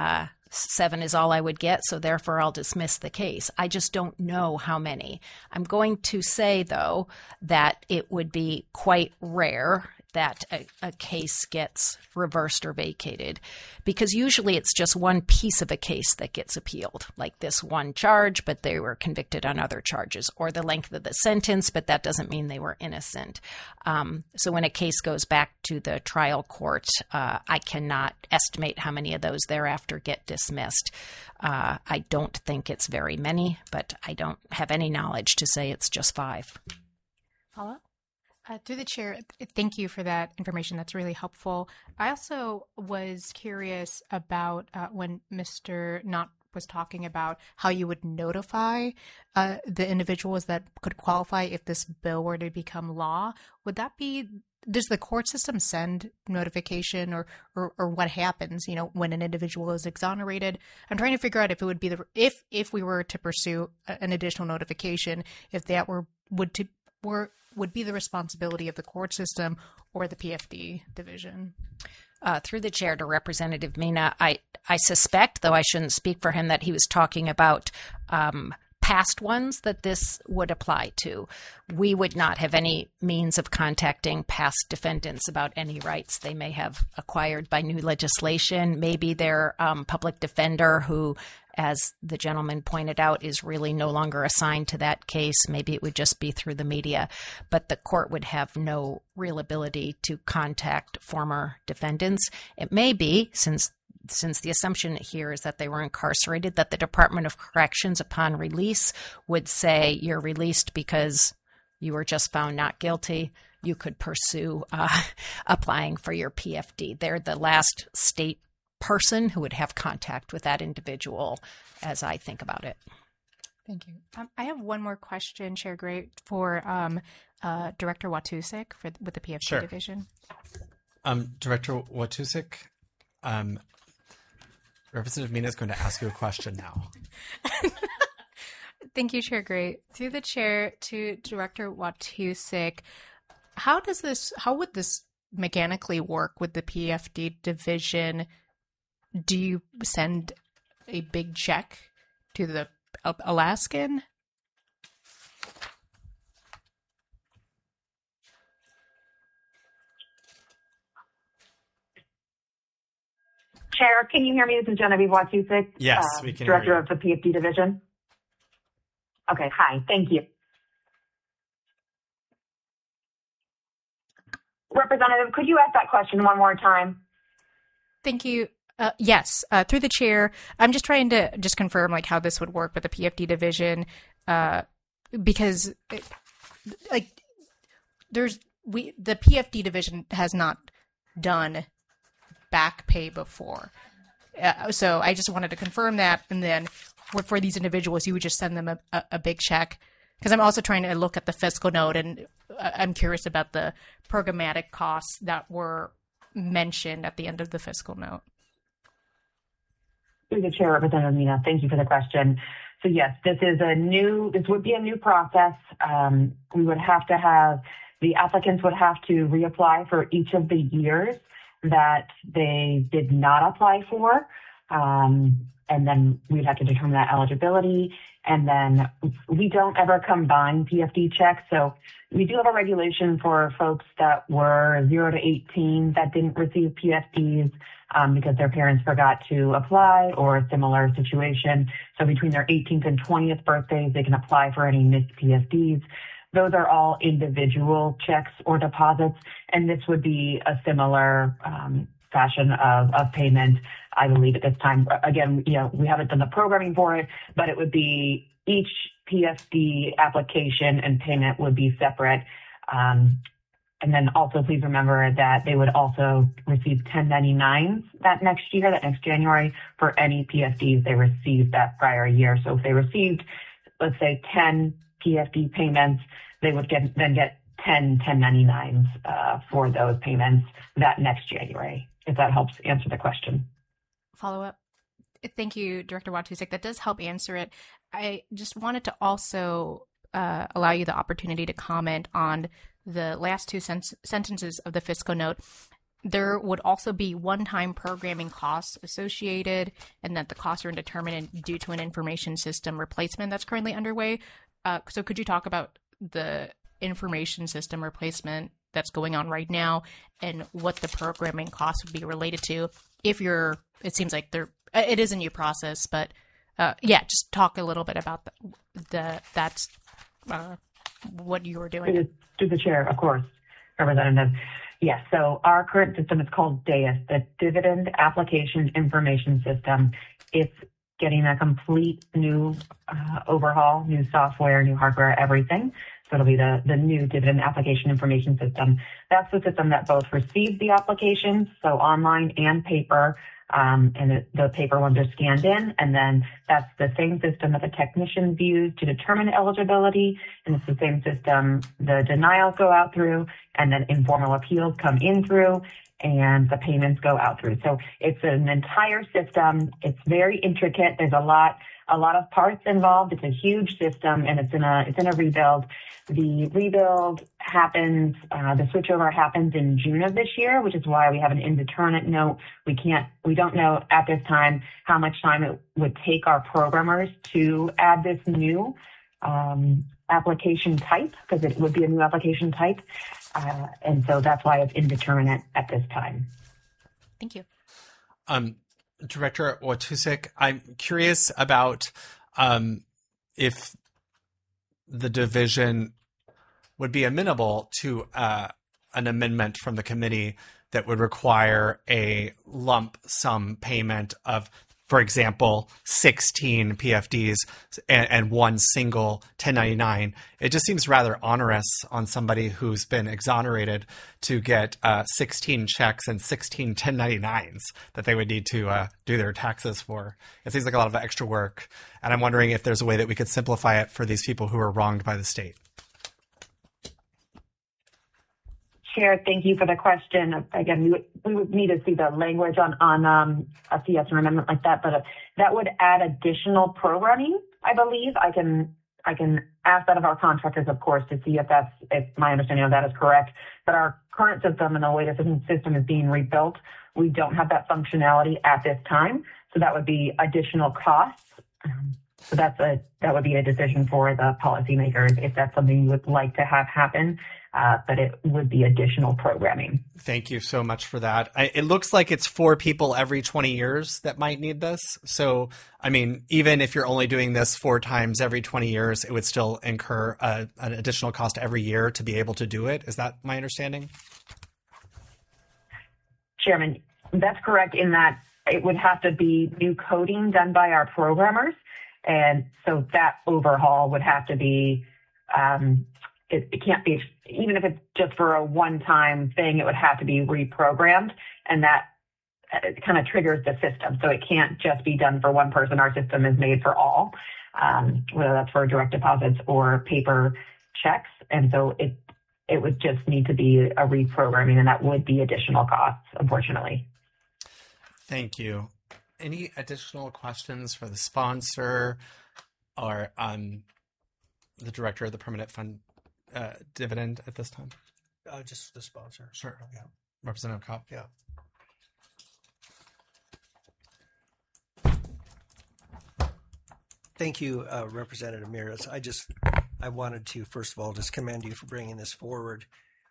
7 is all I would get, so therefore I'll dismiss the case. I just don't know how many. I'm going to say, though, that it would be quite rare that a case gets reversed or vacated, because usually it's just one piece of a case that gets appealed, like this one charge, but they were convicted on other charges, or the length of the sentence, but that doesn't mean they were innocent. So when a case goes back to the trial court, I cannot estimate how many of those thereafter get dismissed. I don't think it's very many, but I don't have any knowledge to say it's just 5. Follow-up? Through the chair, thank you for that information. That's really helpful. I also was curious about when Mr. Knott was talking about how you would notify the individuals that could qualify if this bill were to become law. Would that be, does the court system send notification or what happens, when an individual is exonerated? I'm trying to figure out if it would be if we were to pursue an additional notification, if that would be the responsibility of the court system or the PFD division. Through the chair to Representative Mina, I suspect, though I shouldn't speak for him, that he was talking about past ones that this would apply to. We would not have any means of contacting past defendants about any rights they may have acquired by new legislation. Maybe their public defender, who, as the gentleman pointed out, is really no longer assigned to that case. Maybe it would just be through the media, but the court would have no real ability to contact former defendants. It may be, since the assumption here is that they were incarcerated, that the Department of Corrections upon release would say, you're released because you were just found not guilty. You could pursue applying for your PFD. They're the last state person who would have contact with that individual, as I think about it. Thank you. I have one more question, Chair Gray, for Director Watusek with the PFD division. Director Watusek, Representative Mina is going to ask you a question now. Thank you, Chair Gray. Through the chair to Director Watusek, how would this mechanically work with the PFD division? Do you send a big check to the Alaskan? Chair, can you hear me? This is Genevieve Watusek. Yes, we can Director hear you. of the PFD division. Okay, hi. Thank you. Representative, could you ask that question one more time? Thank you. Yes, through the chair, I'm just trying to confirm how this would work with the PFD division, because the PFD division has not done back pay before, so I just wanted to confirm that, and then for these individuals, you would just send them a big check, because I'm also trying to look at the fiscal note, and I'm curious about the programmatic costs that were mentioned at the end of the fiscal note. Through the chair, Representative Mina, thank you for the question. So yes, this would be a new process. We would have to have, the applicants would have to reapply for each of the years that they did not apply for. And then we'd have to determine that eligibility. And then we don't ever combine PFD checks. So we do have a regulation for folks that were 0 to 18 that didn't receive PFDs because their parents forgot to apply, or a similar situation. So between their 18th and 20th birthdays, they can apply for any missed PFDs. Those are all individual checks or deposits, and this would be a similar fashion of payment, I believe, at this time. Again, we haven't done the programming for it, but it would be each PFD application and payment would be separate. And then also please remember that they would also receive 1099s that next January, for any PFDs they received that prior year. So if they received, let's say, 10 PFD payments, they would get 10 1099s for those payments that next January, if that helps answer the question. Follow up. Thank you, Director Watusek. That does help answer it. I just wanted to also allow you the opportunity to comment on the last two sentences of the fiscal note. there would also be one-time programming costs associated, and that the costs are indeterminate due to an information system replacement that's currently underway. So could you talk about the information system replacement that's going on right now and what the programming costs would be related to? It seems like it is a new process, but just talk a little bit about that's what you were doing. To the chair, of course, Representative. Yes, so our current system is called DAIS, the Dividend Application Information System. It's getting a complete new overhaul, new software, new hardware, everything. So it'll be the new Dividend Application Information System. That's the system that both receives the applications, so online and paper, the paper ones are scanned in, and then that's the same system that the technicians use to determine eligibility, and it's the same system the denials go out through, and then informal appeals come in through, and the payments go out through. So it's an entire system. It's very intricate. There's a lot of parts involved. It's a huge system, and it's in a rebuild. The rebuild happens, the switchover happens in June of this year, which is why we have an indeterminate note. We don't know at this time how much time it would take our programmers to add this new application type, because it would be a new application type. And so that's why it's indeterminate at this time. Thank you. Director Watusek, I'm curious about if the division would be amenable to an amendment from the committee that would require a lump sum payment of, for example, 16 PFDs and one single 1099. It just seems rather onerous on somebody who's been exonerated to get 16 checks and 16 1099s that they would need to do their taxes for. It seems like a lot of extra work. And I'm wondering if there's a way that we could simplify it for these people who are wronged by the state. Chair, thank you for the question. Again, we would need to see the language on a CS or amendment like that, but that would add additional programming, I believe. I can ask that of our contractors, of course, to see if my understanding of that is correct. But our current system and the way the system is being rebuilt, we don't have that functionality at this time. So that would be additional costs. So that would be a decision for the policymakers if that's something you would like to have happen. But it would be additional programming. Thank you so much for that. It looks like it's 4 people every 20 years that might need this. So, I mean, even if you're only doing this 4 times every 20 years, it would still incur an additional cost every year to be able to do it. Is that my understanding? Chairman, that's correct in that it would have to be new coding done by our programmers. And so that overhaul would have to be it can't be, even if it's just for a one-time thing, it would have to be reprogrammed, and that kind of triggers the system. So it can't just be done for one person. Our system is made for all, whether that's for direct deposits or paper checks. And so it would just need to be a reprogramming, and that would be additional costs, unfortunately. Thank you. Any additional questions for the sponsor or the director of the Permanent Fund Dividend at this time? Just the sponsor. Sure. Yeah. Representative Kopp. Yeah. Thank you, Representative Mears. I wanted to, first of all, just commend you for bringing this forward.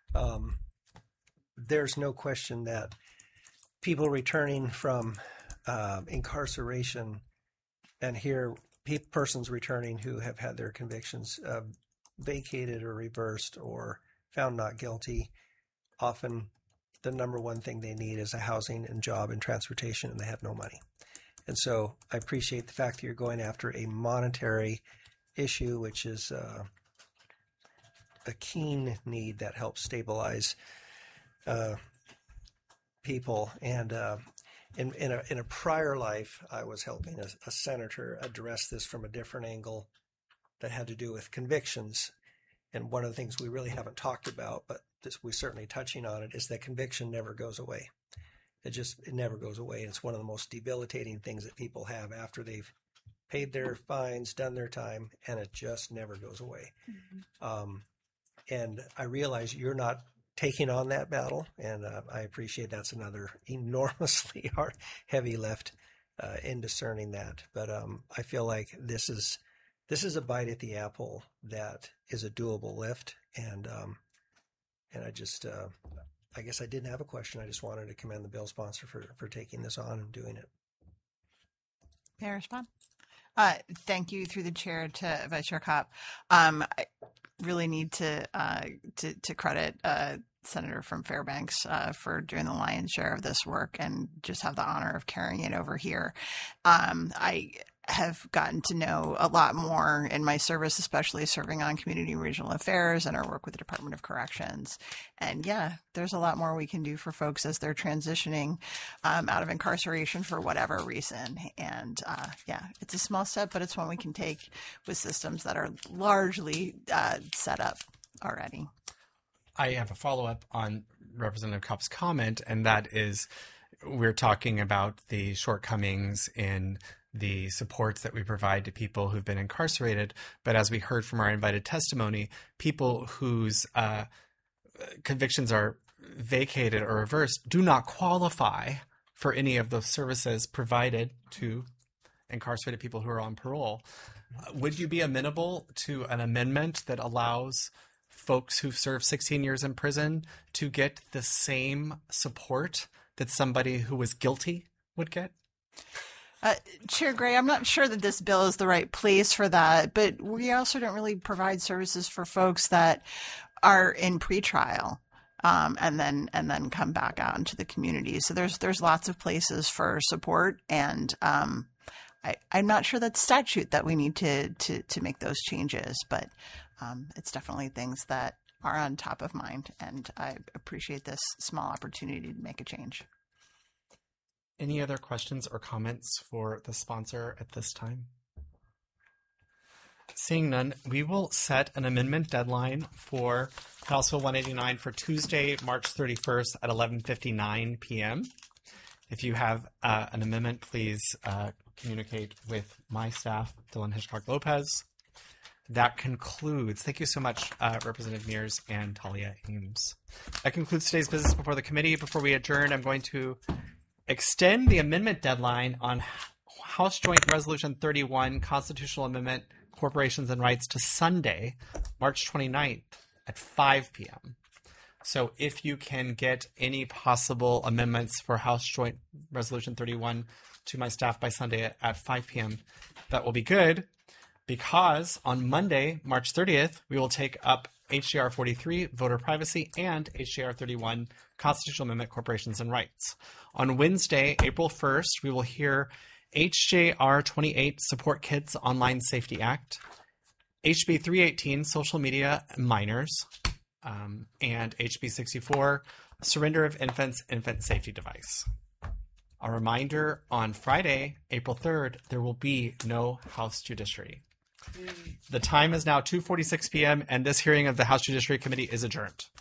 There's no question that people returning from incarceration, and here persons returning who have had their convictions vacated or reversed or found not guilty, often the number one thing they need is a housing and job and transportation, and they have no money. And so I appreciate the fact that you're going after a monetary issue, which is a keen need that helps stabilize people. And in a prior life, I was helping a senator address this from a different angle that had to do with convictions. And one of the things we really haven't talked about, but we're certainly touching on it, is that conviction never goes away. It never goes away. It's one of the most debilitating things that people have after they've paid their fines, done their time, and it just never goes away. Mm-hmm. And I realize you're not taking on that battle, and I appreciate that's another enormously heavy lift in discerning that. But I feel like this is a bite at the apple that is a doable lift, and I just I guess I didn't have a question. I just wanted to commend the bill sponsor for taking this on and doing it. May I respond? Thank you through the chair to Vice Chair Kopp. I really need to credit Senator from Fairbanks for doing the lion's share of this work and just have the honor of carrying it over here. I have gotten to know a lot more in my service, especially serving on community and regional affairs and our work with the Department of Corrections. And yeah, there's a lot more we can do for folks as they're transitioning out of incarceration for whatever reason. And yeah, it's a small step, but it's one we can take with systems that are largely set up already. I have a follow-up on Representative Kopp's comment, and that is we're talking about the shortcomings in the supports that we provide to people who've been incarcerated. But as we heard from our invited testimony, people whose convictions are vacated or reversed do not qualify for any of those services provided to incarcerated people who are on parole. Would you be amenable to an amendment that allows folks who've served 16 years in prison to get the same support that somebody who was guilty would get? Chair Gray, I'm not sure that this bill is the right place for that, but we also don't really provide services for folks that are in pretrial and then come back out into the community. So there's lots of places for support, and I'm not sure that's statute that we need to make those changes, but it's definitely things that are on top of mind, and I appreciate this small opportunity to make a change. Any other questions or comments for the sponsor at this time? Seeing none, we will set an amendment deadline for House Bill 189 for Tuesday, March 31st at 11:59 p.m. If you have an amendment, please communicate with my staff, Dylan Hitchcock-Lopez. That concludes. Thank you so much, Representative Mears and Talia Ames. That concludes today's business before the committee. Before we adjourn, I'm going to extend the amendment deadline on House Joint Resolution 31, Constitutional Amendment, Corporations and Rights, to Sunday, March 29th at 5 p.m. So if you can get any possible amendments for House Joint Resolution 31 to my staff by Sunday at 5 p.m., that will be good, because on Monday, March 30th, we will take up HJR 43, Voter Privacy, and HJR 31, Constitutional Amendment, Corporations and Rights. On Wednesday, April 1st, we will hear HJR 28, Support Kids Online Safety Act, HB 318, Social Media Minors, and HB 64, Surrender of Infants, Infant Safety Device. A reminder, on Friday, April 3rd, there will be no House Judiciary. The time is now 2:46 p.m., and this hearing of the House Judiciary Committee is adjourned.